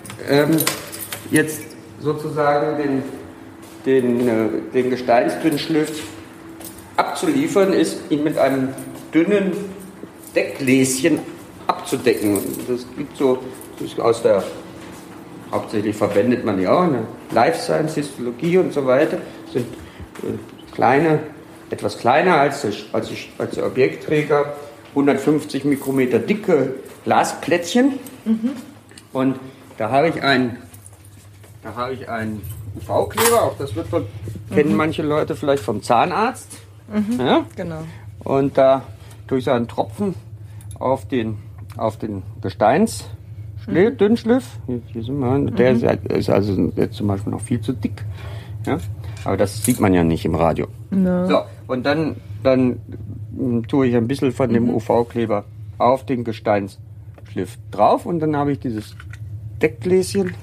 jetzt sozusagen den Gesteinsdünnschliff abzuliefern, ist ihn mit einem dünnen Deckgläschen abzudecken. Das gibt so, hauptsächlich verwendet man die auch in der Life Science, Histologie und so weiter. Das sind kleine etwas kleiner als der Objektträger, 150 Mikrometer dicke Glasplättchen. Und da habe ich einen UV-Kleber, auch das kennen manche Leute vielleicht vom Zahnarzt. Ja? Genau. Und da tue ich so einen Tropfen auf den Dünnschliff. Hier sind wir. Der ist also jetzt zum Beispiel noch viel zu dick. Ja? Aber das sieht man ja nicht im Radio. No. So, und dann tue ich ein bisschen von dem UV-Kleber auf den Gesteinsschliff drauf und dann habe ich dieses Deckgläschen.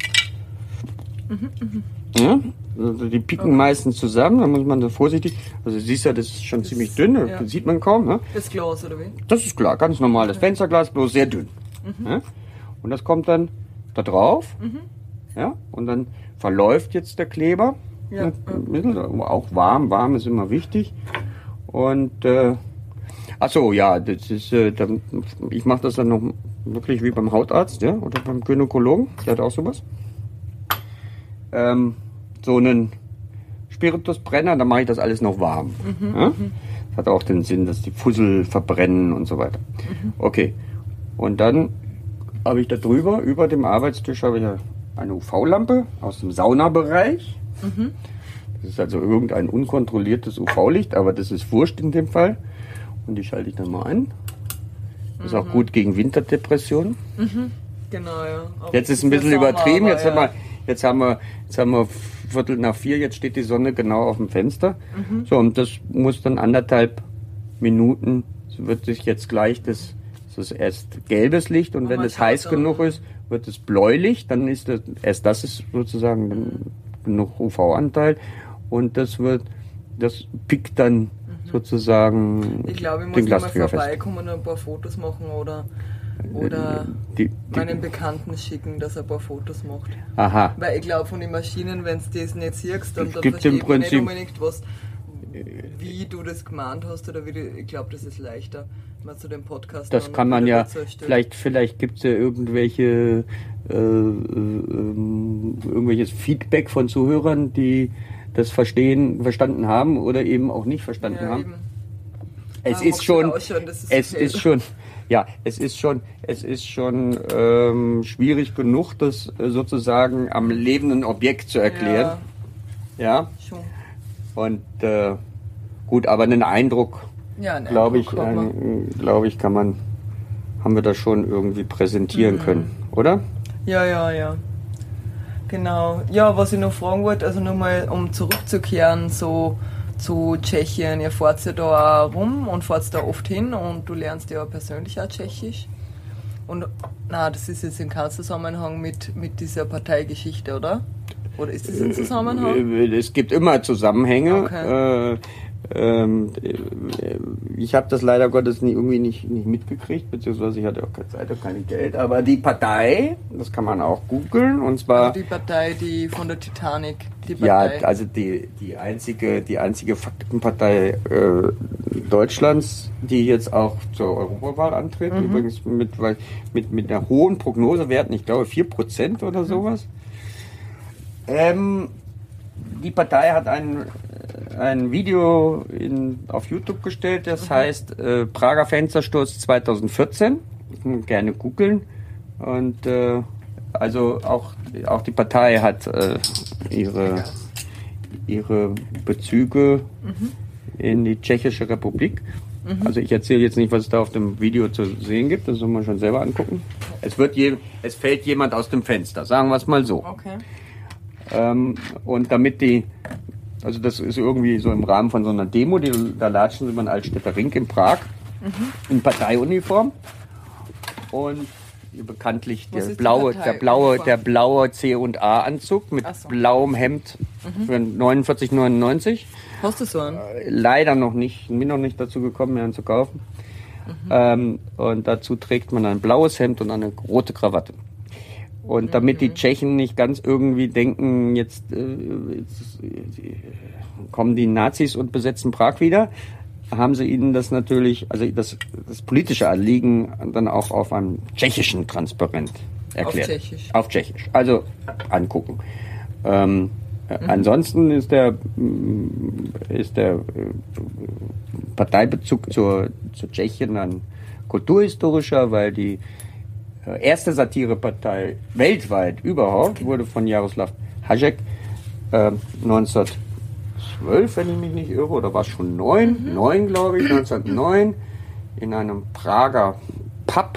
Ja, also die picken meistens zusammen, da muss man da vorsichtig. Also siehst du, das ist schon ziemlich dünn, das sieht man kaum. Ne? Das Glas, oder wie? Das ist klar, ganz normales Fensterglas, bloß sehr dünn. Ja? Und das kommt dann da drauf. Ja? Und dann verläuft jetzt der Kleber. Ja. Auch warm ist immer wichtig. Und achso, ja, das ist, ich mache das dann noch wirklich wie beim Hautarzt, ja, oder beim Gynäkologen, der hat auch sowas. So einen Spiritusbrenner, da mache ich das alles noch warm. Ja? Das hat auch den Sinn, dass die Fussel verbrennen und so weiter. Okay, und dann habe ich da drüber, über dem Arbeitstisch, habe ich eine UV-Lampe aus dem Saunabereich. Das ist also irgendein unkontrolliertes UV-Licht, aber das ist wurscht in dem Fall. Und die schalte ich dann mal ein. Das ist auch gut gegen Winterdepressionen. Genau, ja. Jetzt ist ein bisschen übertrieben. Jetzt haben wir 3:15, jetzt steht die Sonne genau auf dem Fenster. So, und das muss dann 1,5 Minuten, wird sich jetzt gleich das ist erst gelbes Licht und wenn es heiß genug ist, wird es bläulich, dann ist das ist sozusagen dann genug UV-Anteil und das pickt dann sozusagen. Ich glaube, ich muss mal vorbeikommen und ein paar Fotos machen oder meinen Bekannten schicken, dass er ein paar Fotos macht. Aha. Weil ich glaube, von den Maschinen, wenn du das nicht siehst, dann versteht man nicht unbedingt, wie du das gemeint hast oder ich glaube, das ist leichter, mal zu dem Podcast. Das kann man ja, vielleicht gibt es ja irgendwelches Feedback von Zuhörern, die das verstanden haben oder eben auch nicht verstanden haben. Eben. Es ist schon schwierig genug, das sozusagen am lebenden Objekt zu erklären. Ja. Schon. Und gut, aber einen Eindruck, glaube ich, haben wir das schon irgendwie präsentieren können, oder? Ja. Genau. Ja, was ich noch fragen wollte, also nochmal, um zurückzukehren, so zu Tschechien. Ihr fahrt ja da auch rum und fahrt da oft hin und du lernst ja persönlich auch Tschechisch. Und das ist jetzt in keinem Zusammenhang mit dieser Parteigeschichte, oder? Oder ist das ein Zusammenhang? Es gibt immer Zusammenhänge. Okay. Ich habe das leider Gottes irgendwie nicht mitgekriegt, beziehungsweise ich hatte auch keine Zeit und kein Geld. Aber die Partei, das kann man auch googeln, und zwar... Also die Partei, die von der Titanic... Ja, also die einzige Faktenpartei Deutschlands, die jetzt auch zur Europawahl antritt, übrigens mit einer hohen Prognosewerten, ich glaube 4% oder sowas. Die Partei hat ein Video auf YouTube gestellt, das heißt Prager Fenstersturz 2014. Gerne googeln. Und also auch die Partei hat ihre Bezüge in die Tschechische Republik. Also ich erzähle jetzt nicht, was es da auf dem Video zu sehen gibt, das soll man schon selber angucken. Es fällt jemand aus dem Fenster, sagen wir es mal so. Okay. Und damit also das ist irgendwie so im Rahmen von so einer Demo, da latschen sie über den Altstädter Ring in Prag in Parteiuniform und bekanntlich der blaue C&A-Anzug mit blauem Hemd für 49,99. Hast du so einen? Leider noch nicht, bin noch nicht dazu gekommen, mir einen zu kaufen. Und dazu trägt man ein blaues Hemd und eine rote Krawatte. Und damit die Tschechen nicht ganz irgendwie denken, jetzt kommen die Nazis und besetzen Prag wieder, haben sie ihnen das natürlich, also das politische Anliegen dann auch auf einem tschechischen Transparent erklärt. Auf Tschechisch. Also angucken. Ansonsten ist der Parteibezug zur Tschechien ein kulturhistorischer, weil die erste Satirepartei weltweit überhaupt wurde von Jaroslav Hašek 1912, wenn ich mich nicht irre, oder war es schon 9 glaube ich, 1909 in einem Prager Pub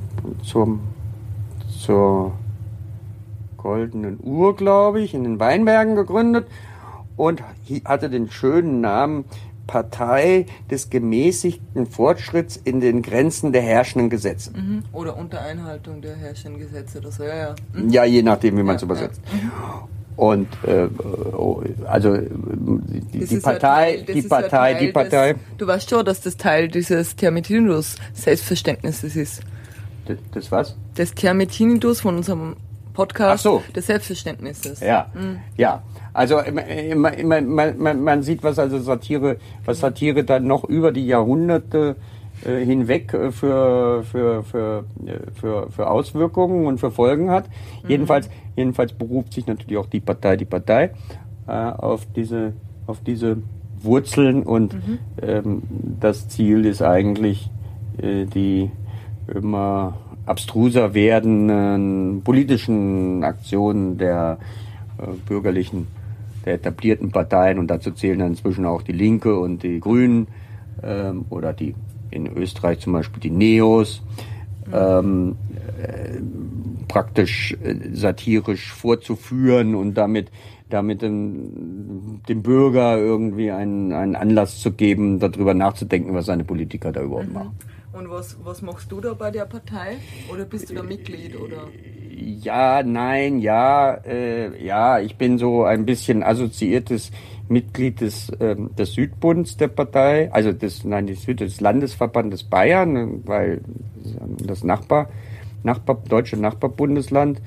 zur Goldenen Uhr, glaube ich, in den Weinbergen gegründet und hatte den schönen Namen Partei des gemäßigten Fortschritts in den Grenzen der herrschenden Gesetze. Oder unter Einhaltung der herrschenden Gesetze oder so, ja. Ja, je nachdem, wie man es übersetzt. Und also die Partei. Du weißt schon, dass das Teil dieses Thermitinidus-Selbstverständnisses ist. Das was? Das Thermitinidus von unserem Podcast des Selbstverständnisses. Ja, ja. Also man sieht, was Satire dann noch über die Jahrhunderte hinweg für Auswirkungen und für Folgen hat. Jedenfalls beruft sich natürlich auch die Partei auf diese Wurzeln und das Ziel ist eigentlich die immer abstruser werdenden politischen Aktionen der der etablierten Parteien, und dazu zählen dann inzwischen auch die Linke und die Grünen oder in Österreich zum Beispiel die Neos, praktisch satirisch vorzuführen und damit dem Bürger irgendwie einen Anlass zu geben, darüber nachzudenken, was seine Politiker da überhaupt machen. Und was machst du da bei der Partei? Oder bist du da Mitglied? Oder? Ja, nein, ja, ich bin so ein bisschen assoziiertes Mitglied des Südbunds der Partei, also des Landesverbandes Bayern, weil das deutsche Nachbarbundesland.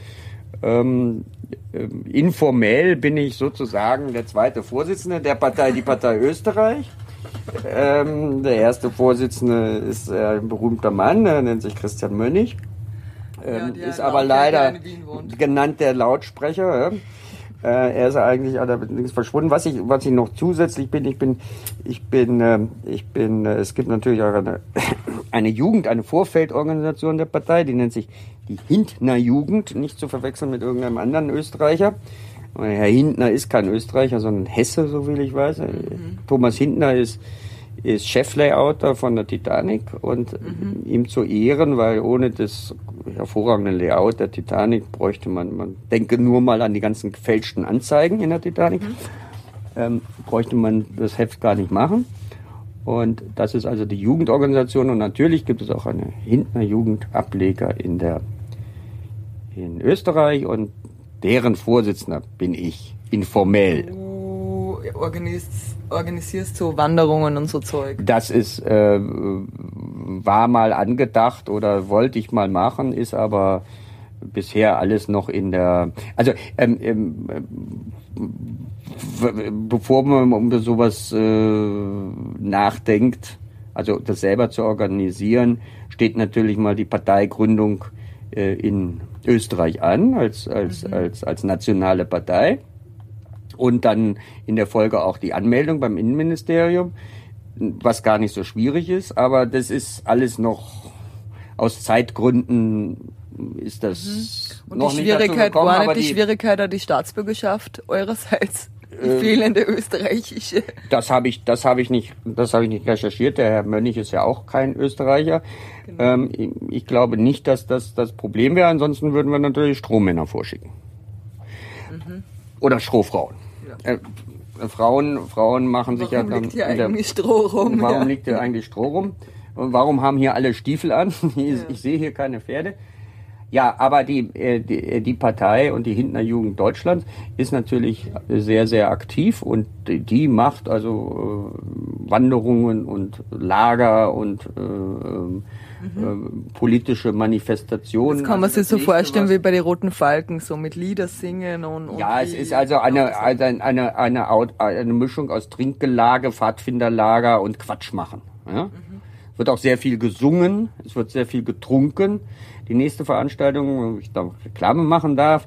Informell bin ich sozusagen der zweite Vorsitzende der Partei, die Partei Österreich. Der erste Vorsitzende ist ein berühmter Mann, der nennt sich Christian Mönnich, ist aber leider genannt der Lautsprecher. Er ist eigentlich allerdings verschwunden. Was ich noch zusätzlich bin, es gibt natürlich auch eine Vorfeldorganisation der Partei, die nennt sich die Hintner Jugend, nicht zu verwechseln mit irgendeinem anderen Österreicher. Herr Hintner ist kein Österreicher, sondern Hesse, so viel ich weiß. Thomas Hintner ist Cheflayouter von der Titanic und ihm zu Ehren, weil ohne das hervorragende Layout der Titanic bräuchte man denke nur mal an die ganzen gefälschten Anzeigen in der Titanic, bräuchte man das Heft gar nicht machen. Und das ist also die Jugendorganisation, und natürlich gibt es auch eine Hintner Jugendableger in Österreich, und deren Vorsitzender bin ich, informell. Du organisierst so Wanderungen und so Zeug. Das ist, war mal angedacht oder wollte ich mal machen, ist aber bisher alles noch in der, also bevor man über sowas nachdenkt, also das selber zu organisieren, steht natürlich mal die Parteigründung in Österreich an, als nationale Partei. Und dann in der Folge auch die Anmeldung beim Innenministerium, was gar nicht so schwierig ist, aber das ist alles noch aus Zeitgründen ist das und noch die nicht dazu Schwierigkeit gekommen. war Aber nicht die Schwierigkeit die Staatsbürgerschaft eurerseits, die fehlende österreichische. Das habe ich nicht recherchiert. Der Herr Mönnich ist ja auch kein Österreicher. Genau. Ich glaube nicht, dass das Problem wäre. Ansonsten würden wir natürlich Strohmänner vorschicken. Oder Strohfrauen. Ja. Frauen machen sich ja dann. Warum liegt hier eigentlich Stroh rum? Warum liegt hier eigentlich Stroh rum? Und warum haben hier alle Stiefel an? Ich sehe hier keine Pferde. Ja, aber die Partei und die Hintner Jugend Deutschland ist natürlich sehr, sehr aktiv, und die macht also Wanderungen und Lager und politische Manifestationen. Das kann man sich so vorstellen wie bei den Roten Falken, so mit Lieder singen und ja, es ist also eine Mischung aus Trinkgelage, Pfadfinderlager und Quatsch machen. Ja? Wird auch sehr viel gesungen, es wird sehr viel getrunken. Die nächste Veranstaltung, wo ich da Reklame machen darf,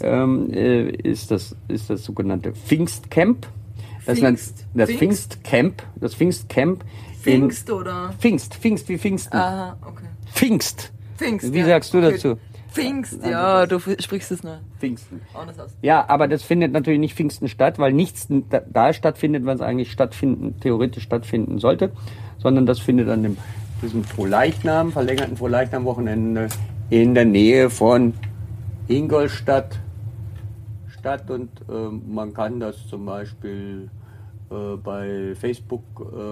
ist das sogenannte Pfingstcamp. Das Pfingstcamp. Pfingst oder? Pfingst wie Pfingsten. Aha, okay. Pfingst. Pfingst. Wie sagst du dazu? Pfingst, ja, du sprichst es noch. Pfingsten. Anders aus. Ja, aber das findet natürlich nicht Pfingsten statt, weil nichts da stattfindet, was eigentlich theoretisch stattfinden sollte, sondern das findet an diesem verlängerten Frohleichnam-Wochenende in der Nähe von Ingolstadt statt und man kann das zum Beispiel bei Facebook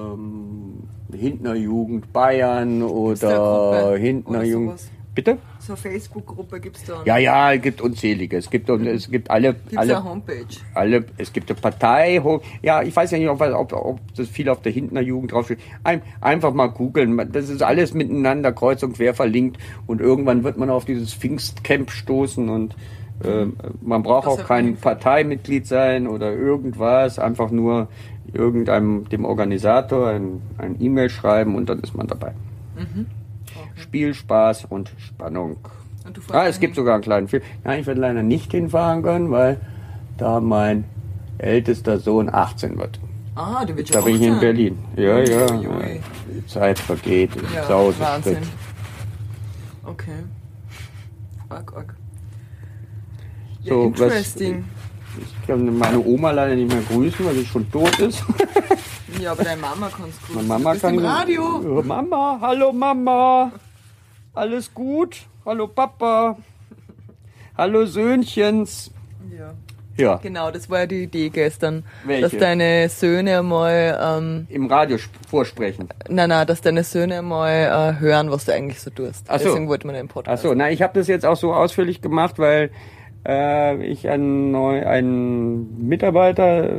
Hintner Jugend Bayern oder Hintner Jugend. Bitte? So eine Facebook-Gruppe gibt es da? Ja, es gibt unzählige. Es gibt alle. Gibt es eine Homepage? Es gibt eine Partei. Ja, ich weiß ja nicht, ob das viel auf der Hintner Jugend draufsteht. Einfach mal googeln. Das ist alles miteinander kreuz und quer verlinkt und irgendwann wird man auf dieses Pfingstcamp stoßen und man braucht auch kein Parteimitglied sein oder irgendwas. Einfach nur dem Organisator ein E-Mail schreiben und dann ist man dabei. Mhm. Okay. Spiel, Spaß und Spannung. Und es gibt sogar einen kleinen Film. Nein, ich werde leider nicht hinfahren können, weil da mein ältester Sohn 18 wird. Ah, du willst schon Da bin ich in Berlin. Ja. Die Zeit vergeht. Wahnsinn. Okay. Arg. Ja, so, interesting. Ich kann meine Oma leider nicht mehr grüßen, weil sie schon tot ist. Ja, aber deine Mama kann es grüßen. Meine Mama kann im Radio. Mama, hallo Mama. Alles gut? Hallo Papa. Hallo Söhnchens. Ja. Genau, das war ja die Idee gestern. Welche? Dass deine Söhne einmal... im Radio vorsprechen. Nein, dass deine Söhne einmal hören, was du eigentlich so tust. Ach so. Deswegen wollte man den Podcast. Achso, ich habe das jetzt auch so ausführlich gemacht, weil ich einen Mitarbeiter,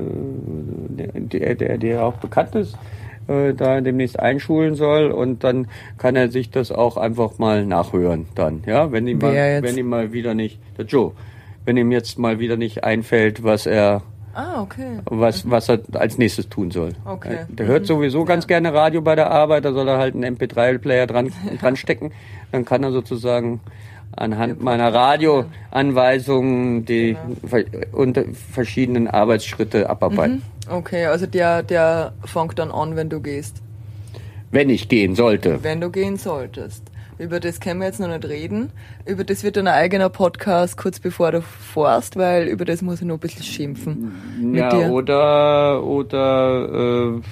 der auch bekannt ist, da demnächst einschulen soll und dann kann er sich das auch einfach mal nachhören dann, ja, wenn ihm mal wieder nicht, der Joe, wenn ihm jetzt mal wieder nicht einfällt, was er was er als nächstes tun soll. Okay. Der hört sowieso ganz gerne Radio bei der Arbeit, da soll er halt einen MP3-Player dran stecken, dann kann er sozusagen anhand meiner Radioanweisungen die verschiedenen Arbeitsschritte abarbeiten. Okay, also der fängt dann an, wenn du gehst. Wenn ich gehen sollte. Wenn du gehen solltest. Über das können wir jetzt noch nicht reden. Über das wird dann ein eigener Podcast kurz bevor du fährst, weil über das muss ich noch ein bisschen schimpfen. Ja, mit dir. Oder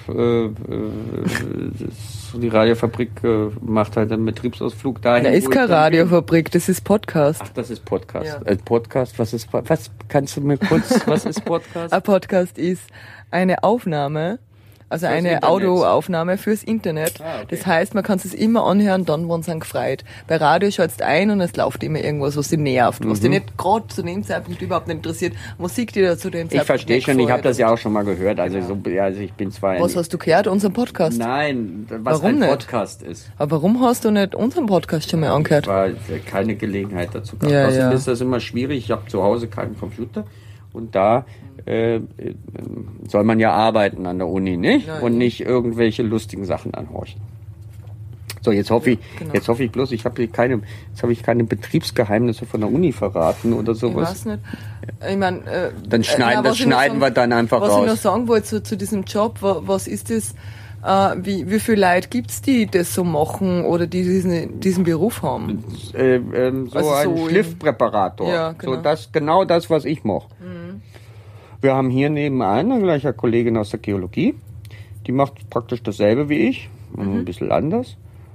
die Radiofabrik macht halt einen Betriebsausflug dahin. Da ist keine Radiofabrik, das ist Podcast. Ach, das ist Podcast. Ja. Podcast, was kannst du mir kurz, was ist Podcast? Ein Podcast ist eine Aufnahme, also Fürs eine Internet. Audioaufnahme fürs Internet. Ah, okay. Das heißt, man kann es immer anhören, dann, wenn es einen gefreut. Bei Radio schaltest ein und es läuft immer irgendwas, was dich nervt, was dich nicht gerade zu dem Zeitpunkt überhaupt nicht interessiert. Musik, die da zu dem Zeitpunkt Ich verstehe schon, ich habe das ja auch schon mal gehört. Also, Genau. also ich bin zwar... Was hast du gehört? Unseren Podcast? Nein, was Warum ein nicht? Podcast ist. Aber warum hast du nicht unseren Podcast schon mal angehört? War keine Gelegenheit dazu gehabt. Ja, Außerdem ja. ist das immer schwierig. Ich habe zu Hause keinen Computer und da soll man ja arbeiten an der Uni, nicht? Ja, und ja. nicht irgendwelche lustigen Sachen anhorchen. So, jetzt hoffe ich bloß, jetzt habe ich keine Betriebsgeheimnisse von der Uni verraten oder Ich sowas. weiß nicht. Ich mein, Dann schneiden wir dann einfach was raus. Was ich noch sagen wollte zu diesem Job, was ist das, wie viele Leute gibt's, die das so machen oder die diesen Beruf haben? So ein Schliffpräparator. Ja, genau. So genau das, was ich mache. Wir haben hier nebenan eine gleiche Kollegin aus der Geologie. Die macht praktisch dasselbe wie ich, ein bisschen anders.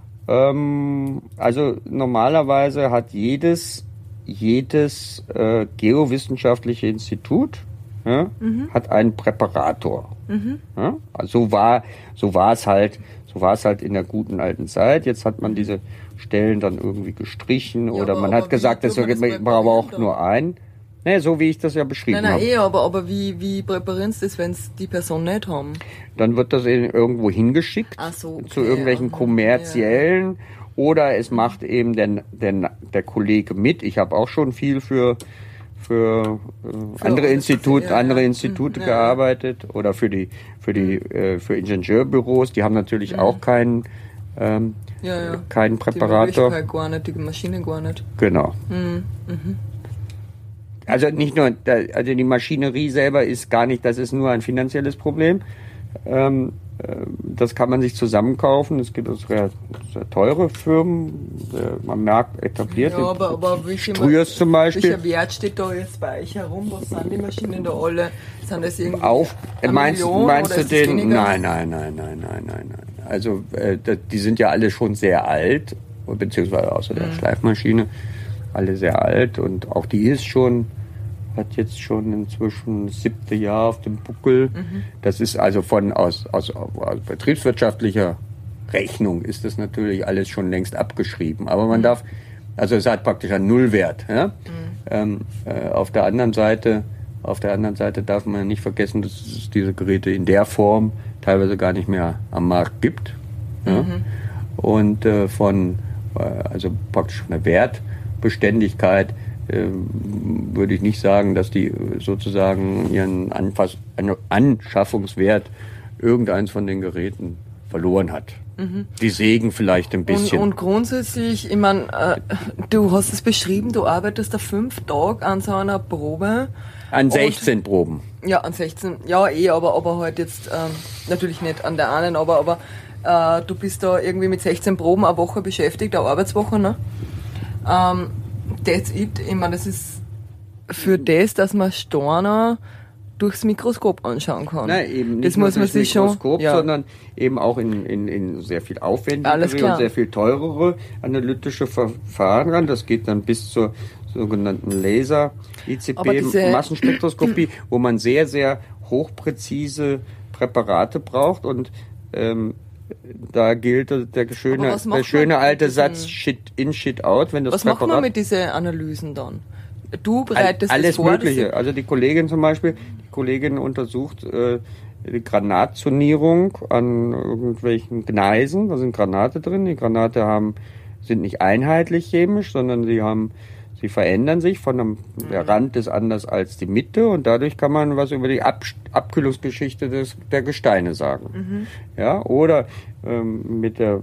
Also normalerweise hat jedes geowissenschaftliche Institut hat einen Präparator. Ja? Also so war es halt in der guten alten Zeit. Jetzt hat man diese Stellen dann irgendwie gestrichen oder man hat gesagt, es braucht aber auch nur einen. Ne, so wie ich das ja beschrieben habe. Nein, aber wie präparieren sie das, wenn es die Person nicht haben? Dann wird das irgendwo hingeschickt Ach so, okay, zu irgendwelchen kommerziellen oder es macht eben der Kollege mit. Ich habe auch schon viel für andere Institute gearbeitet oder für Ingenieurbüros. Die haben natürlich auch keinen keinen Präparator. Die Möglichkeit gar nicht, die Maschine gar nicht. Genau. Also nicht nur, also die Maschinerie selber ist gar nicht, das ist nur ein finanzielles Problem. Das kann man sich zusammenkaufen. Es gibt also sehr teure Firmen, am Markt etabliert. Ja, aber Strüers zum Beispiel. Welcher Wert steht da jetzt bei euch herum? Was sind die Maschinen da alle? Sind das irgendwie meinst du den? Weniger? Nein. Also die sind ja alle schon sehr alt, beziehungsweise außer der Schleifmaschine, alle sehr alt, und auch die hat jetzt schon inzwischen das 7. Jahr auf dem Buckel. Das ist also aus betriebswirtschaftlicher Rechnung ist das natürlich alles schon längst abgeschrieben. Aber man darf, also es hat praktisch einen Nullwert. Ja? Auf der anderen Seite darf man nicht vergessen, dass es diese Geräte in der Form teilweise gar nicht mehr am Markt gibt. Ja? Und also praktisch von der Wertbeständigkeit würde ich nicht sagen, dass die sozusagen ihren Anschaffungswert irgendeins von den Geräten verloren hat. Die sägen vielleicht ein bisschen. Und grundsätzlich, ich meine, du hast es beschrieben, du arbeitest da 5 Tage an so einer Probe. An 16 Proben. Ja, an 16. Ja, aber halt jetzt natürlich nicht an der einen, aber du bist da irgendwie mit 16 Proben eine Woche beschäftigt, eine Arbeitswoche, ne? That's it. Ich meine, das ist für das, dass man Steine durchs Mikroskop anschauen kann. Nein, eben nicht das nur muss man durchs sich Mikroskop, schon, sondern eben auch in sehr viel aufwendigere und sehr viel teurere analytische Verfahren ran. Das geht dann bis zur sogenannten Laser-ICP-Massenspektroskopie, wo man sehr, sehr hochpräzise Präparate braucht, und da gilt der schöne alte Satz Shit in, Shit out. Wenn das was macht man mit diesen Analysen dann? Du bereitest alles das vor? Mögliche. Also die Kollegin untersucht die Granatzonierung an irgendwelchen Gneisen. Da sind Granate drin. Die Granate sind nicht einheitlich chemisch, sondern sie verändern sich. Der Rand ist anders als die Mitte, und dadurch kann man was über die Abkühlungsgeschichte der Gesteine sagen. Ja, oder mit der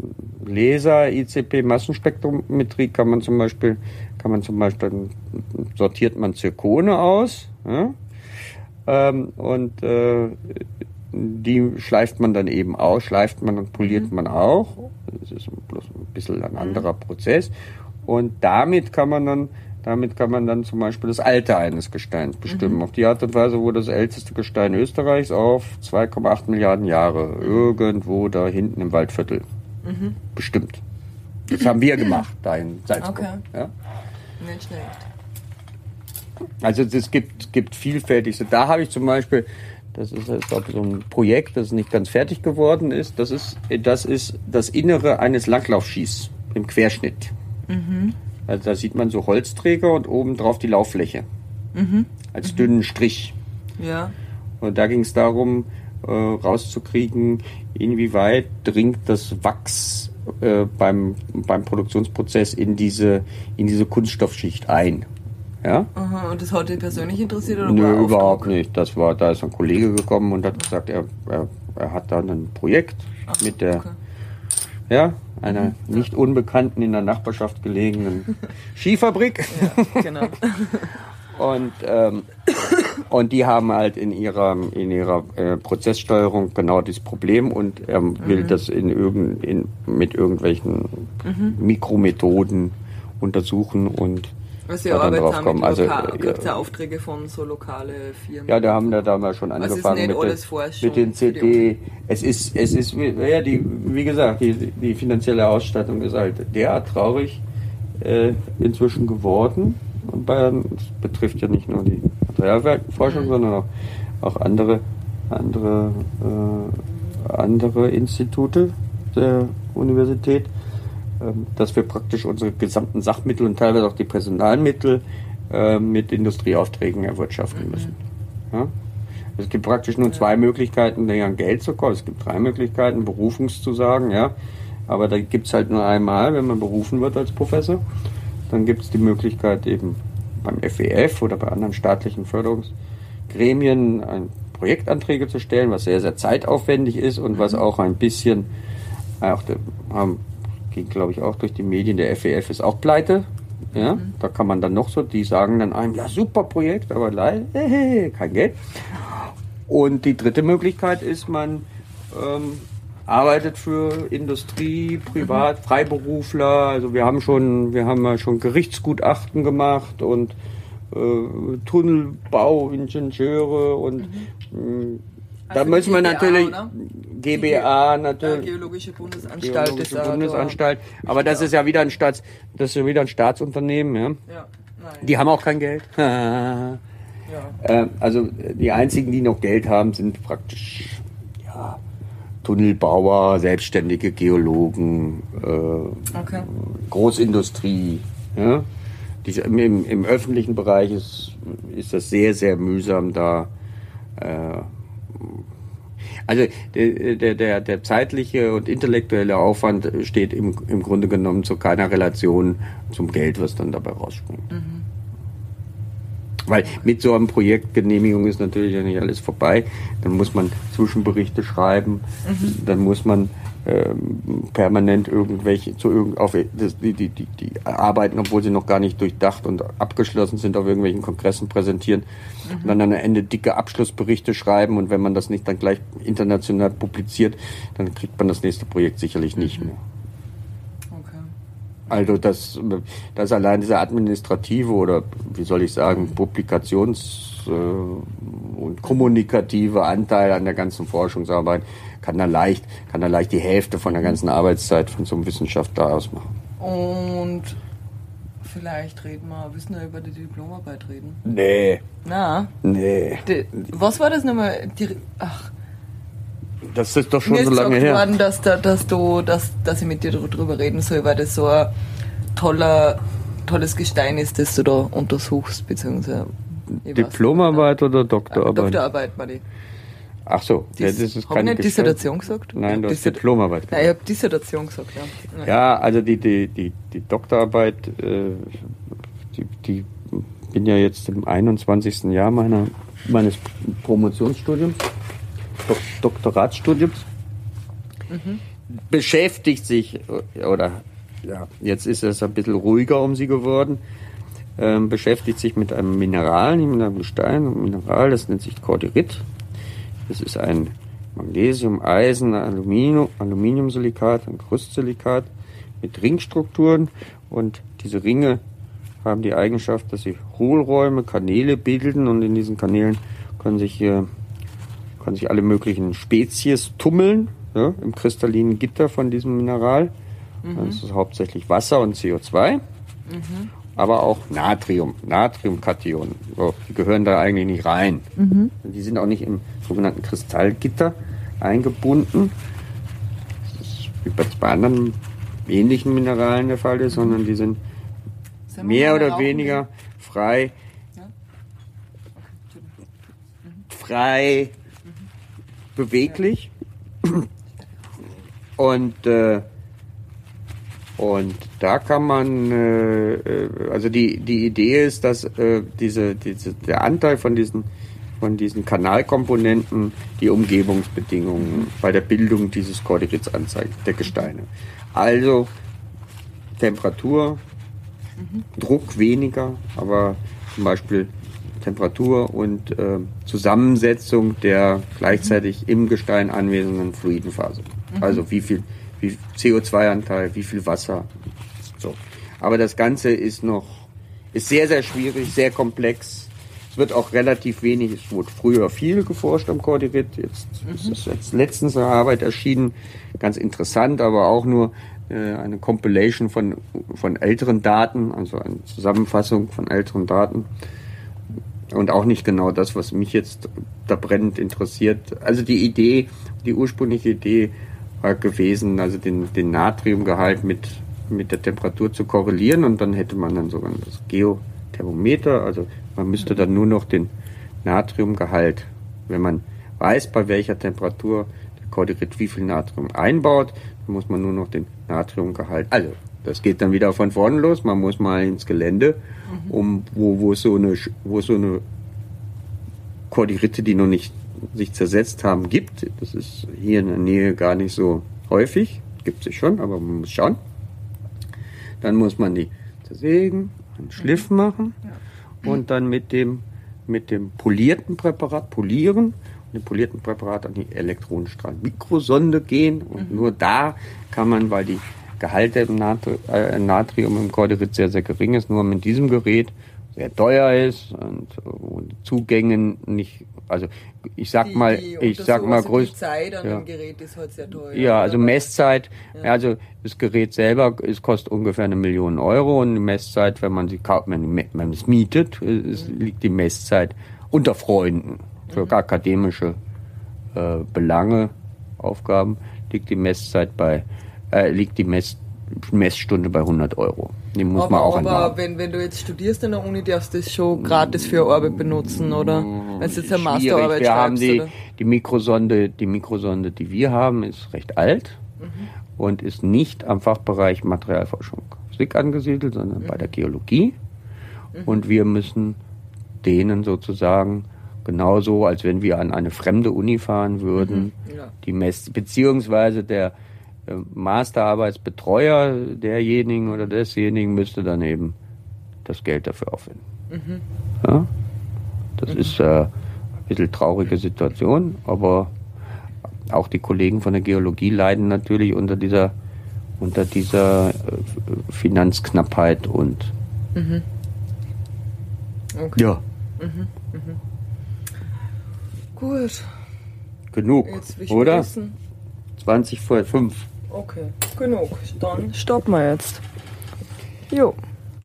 Laser-ICP-Massenspektrometrie kann man zum Beispiel sortiert man Zirkone aus, ja? Und die schleift man dann eben aus, schleift man und poliert man auch. Das ist bloß ein bisschen ein anderer Prozess. Und damit kann man dann zum Beispiel das Alter eines Gesteins bestimmen. Auf die Art und Weise wurde das älteste Gestein Österreichs auf 2,8 Milliarden Jahre irgendwo da hinten im Waldviertel bestimmt. Das haben wir gemacht, da in Salzburg. Okay. Ja? Nicht schlecht. Also es gibt vielfältigste. Da habe ich zum Beispiel, das ist so ein Projekt, das nicht ganz fertig geworden ist. Das ist das Innere eines Langlaufskis im Querschnitt. Also da sieht man so Holzträger und oben drauf die Lauffläche. Als dünnen Strich. Ja. Und da ging es darum, rauszukriegen, inwieweit dringt das Wachs beim Produktionsprozess in diese Kunststoffschicht ein. Ja? Aha, und das hat dich persönlich interessiert oder? Nö, überhaupt nicht. Da ist ein Kollege gekommen und hat gesagt, er hat da ein Projekt mit einer nicht unbekannten, in der Nachbarschaft gelegenen Skifabrik. Ja, genau. Und die haben halt in ihrer Prozesssteuerung genau dieses Problem, und er will das mit irgendwelchen Mikromethoden untersuchen und also ihr arbeitet da mit kriegt ihr Aufträge von so lokale Firmen? Ja, da haben wir damals schon angefangen mit den CD. Es ist wie gesagt, die finanzielle Ausstattung ist halt derart traurig inzwischen geworden. Und das betrifft ja nicht nur die Materialforschung, sondern auch andere Institute der Universität, dass wir praktisch unsere gesamten Sachmittel und teilweise auch die Personalmittel mit Industrieaufträgen erwirtschaften müssen. Ja? Es gibt praktisch nur 2 Möglichkeiten, an Geld zu kommen. Es gibt 3 Möglichkeiten, Berufungszusagen, ja. Aber da gibt es halt nur einmal, wenn man berufen wird als Professor. Dann gibt es die Möglichkeit eben beim FWF oder bei anderen staatlichen Förderungsgremien Projektanträge zu stellen, was sehr, sehr zeitaufwendig ist und was auch ein bisschen ging glaube ich auch durch die Medien, der FWF ist auch pleite. Ja, da kann man dann noch so, die sagen dann einem, ja super Projekt, aber leider kein Geld. Und die dritte Möglichkeit ist, man arbeitet für Industrie, privat, Freiberufler. Also wir haben ja schon Gerichtsgutachten gemacht und Tunnelbauingenieure und da Also müssen wir GBA, natürlich oder? GBA natürlich. Geologische Bundesanstalt. Geologische Bundesanstalt. Aber das ist ja wieder ein Staatsunternehmen, ja. Ja, nein. Die haben auch kein Geld. Ja. Also die einzigen, die noch Geld haben, sind praktisch Tunnelbauer, selbstständige Geologen, Okay. Großindustrie. Ja? Im öffentlichen Bereich ist das sehr, sehr mühsam da. Also der zeitliche und intellektuelle Aufwand steht im Grunde genommen zu keiner Relation zum Geld, was dann dabei rausspringt. Weil mit so einem Projektgenehmigung ist natürlich ja nicht alles vorbei. Dann muss man Zwischenberichte schreiben, dann muss man permanent die Arbeiten, obwohl sie noch gar nicht durchdacht und abgeschlossen sind, auf irgendwelchen Kongressen präsentieren und dann am Ende dicke Abschlussberichte schreiben, und wenn man das nicht dann gleich international publiziert, dann kriegt man das nächste Projekt sicherlich nicht mehr. Okay. Also das allein dieser administrative oder wie soll ich sagen, Publikations- und kommunikative Anteil an der ganzen Forschungsarbeit kann da leicht die Hälfte von der ganzen Arbeitszeit von so einem Wissenschaftler ausmachen. Und vielleicht müssen wir über die Diplomarbeit reden. Nee. Na? Nee. Was war das nochmal? Das ist doch schon Mir ist so lange gesagt her. worden, dass ich mit dir darüber reden soll, weil das so ein tolles Gestein ist, das du da untersuchst, beziehungsweise Diplomarbeit oder Doktorarbeit? Doktorarbeit, meine ich. Ach so, das ist Habe ich keine nicht Dissertation gesagt? Nein, du hast Diplomarbeit Nein, ich habe Dissertation gesagt, ja. Ja, also die Doktorarbeit, die bin ja jetzt im 21. Jahr meines Promotionsstudiums, Doktoratsstudiums, beschäftigt sich, jetzt ist es ein bisschen ruhiger um sie geworden, beschäftigt sich mit einem Mineral, mit einem Gestein, ein Mineral, das nennt sich Cordyrit. Das ist ein Magnesium, Eisen, Aluminiumsilikat, ein Krustsilikat mit Ringstrukturen, und diese Ringe haben die Eigenschaft, dass sie Hohlräume, Kanäle bilden, und in diesen Kanälen können sich alle möglichen Spezies tummeln, ja, im kristallinen Gitter von diesem Mineral. Das ist hauptsächlich Wasser und CO2. Aber auch Natriumkationen. So, die gehören da eigentlich nicht rein. Die sind auch nicht im sogenannten Kristallgitter eingebunden. Das ist wie bei anderen ähnlichen Mineralen der Fall ist, sondern die sind mehr oder weniger frei beweglich. Und da kann man, also die Idee ist, dass der Anteil von diesen Kanalkomponenten die Umgebungsbedingungen bei der Bildung dieses Cordyrits anzeigt, der Gesteine. Also Temperatur, Druck weniger, aber zum Beispiel Temperatur und Zusammensetzung der gleichzeitig im Gestein anwesenden Fluidenphase. Also wie viel CO2-Anteil, wie viel Wasser. So. Aber das Ganze ist sehr, sehr schwierig, sehr komplex. Es wird auch relativ wenig, es wurde früher viel geforscht am Cordyrit. Jetzt ist es letztens eine Arbeit erschienen, ganz interessant, aber auch nur eine Compilation von älteren Daten, also eine Zusammenfassung von älteren Daten. Und auch nicht genau das, was mich jetzt da brennend interessiert. Also die ursprüngliche Idee war gewesen, also den Natriumgehalt mit der Temperatur zu korrelieren, und dann hätte man dann sogar das Geothermometer, also man müsste dann nur noch den Natriumgehalt, wenn man weiß, bei welcher Temperatur der Cordyrit wie viel Natrium einbaut, dann muss man nur noch den Natriumgehalt, also das geht dann wieder von vorne los, man muss mal ins Gelände, wo so eine Cordyrite, die noch nicht sich zersetzt haben, gibt. Das ist hier in der Nähe gar nicht so häufig. gibt es schon, aber man muss schauen. Dann muss man die zersägen, einen Schliff machen und dann mit dem polierten Präparat polieren. Und dem polierten Präparat an die Elektronenstrahl-Mikrosonde gehen. Und nur da kann man, weil die Gehalte im Natrium im Cordyrit sehr, sehr gering ist, nur mit diesem Gerät sehr teuer ist und Zugänge nicht, also ich sag mal die Zeit an dem Gerät ist halt sehr teuer. Ja, also Messzeit, also das Gerät selber, es kostet ungefähr 1 Million Euro und die Messzeit, wenn man es mietet, liegt die Messzeit unter Freunden für akademische Belange, Aufgaben, liegt die Messzeit liegt die Messstunde bei 100 Euro. Die muss man auch aber wenn du jetzt studierst an der Uni, darfst du das schon gratis für Arbeit benutzen, oder? Wenn du jetzt eine Masterarbeit wir haben schreibst, die Mikrosonde, die wir haben, ist recht alt und ist nicht am Fachbereich Materialforschung Physik angesiedelt, sondern bei der Geologie. Und wir müssen denen sozusagen genauso, als wenn wir an eine fremde Uni fahren würden, beziehungsweise der Masterarbeitsbetreuer derjenigen oder desjenigen müsste dann eben das Geld dafür aufwenden. Ja? Das ist ein bisschen traurige Situation, aber auch die Kollegen von der Geologie leiden natürlich unter dieser Finanzknappheit und ja. Gut. Genug, oder? Wissen. 20 vor 5. Okay, genug. Dann stoppen wir jetzt. Jo.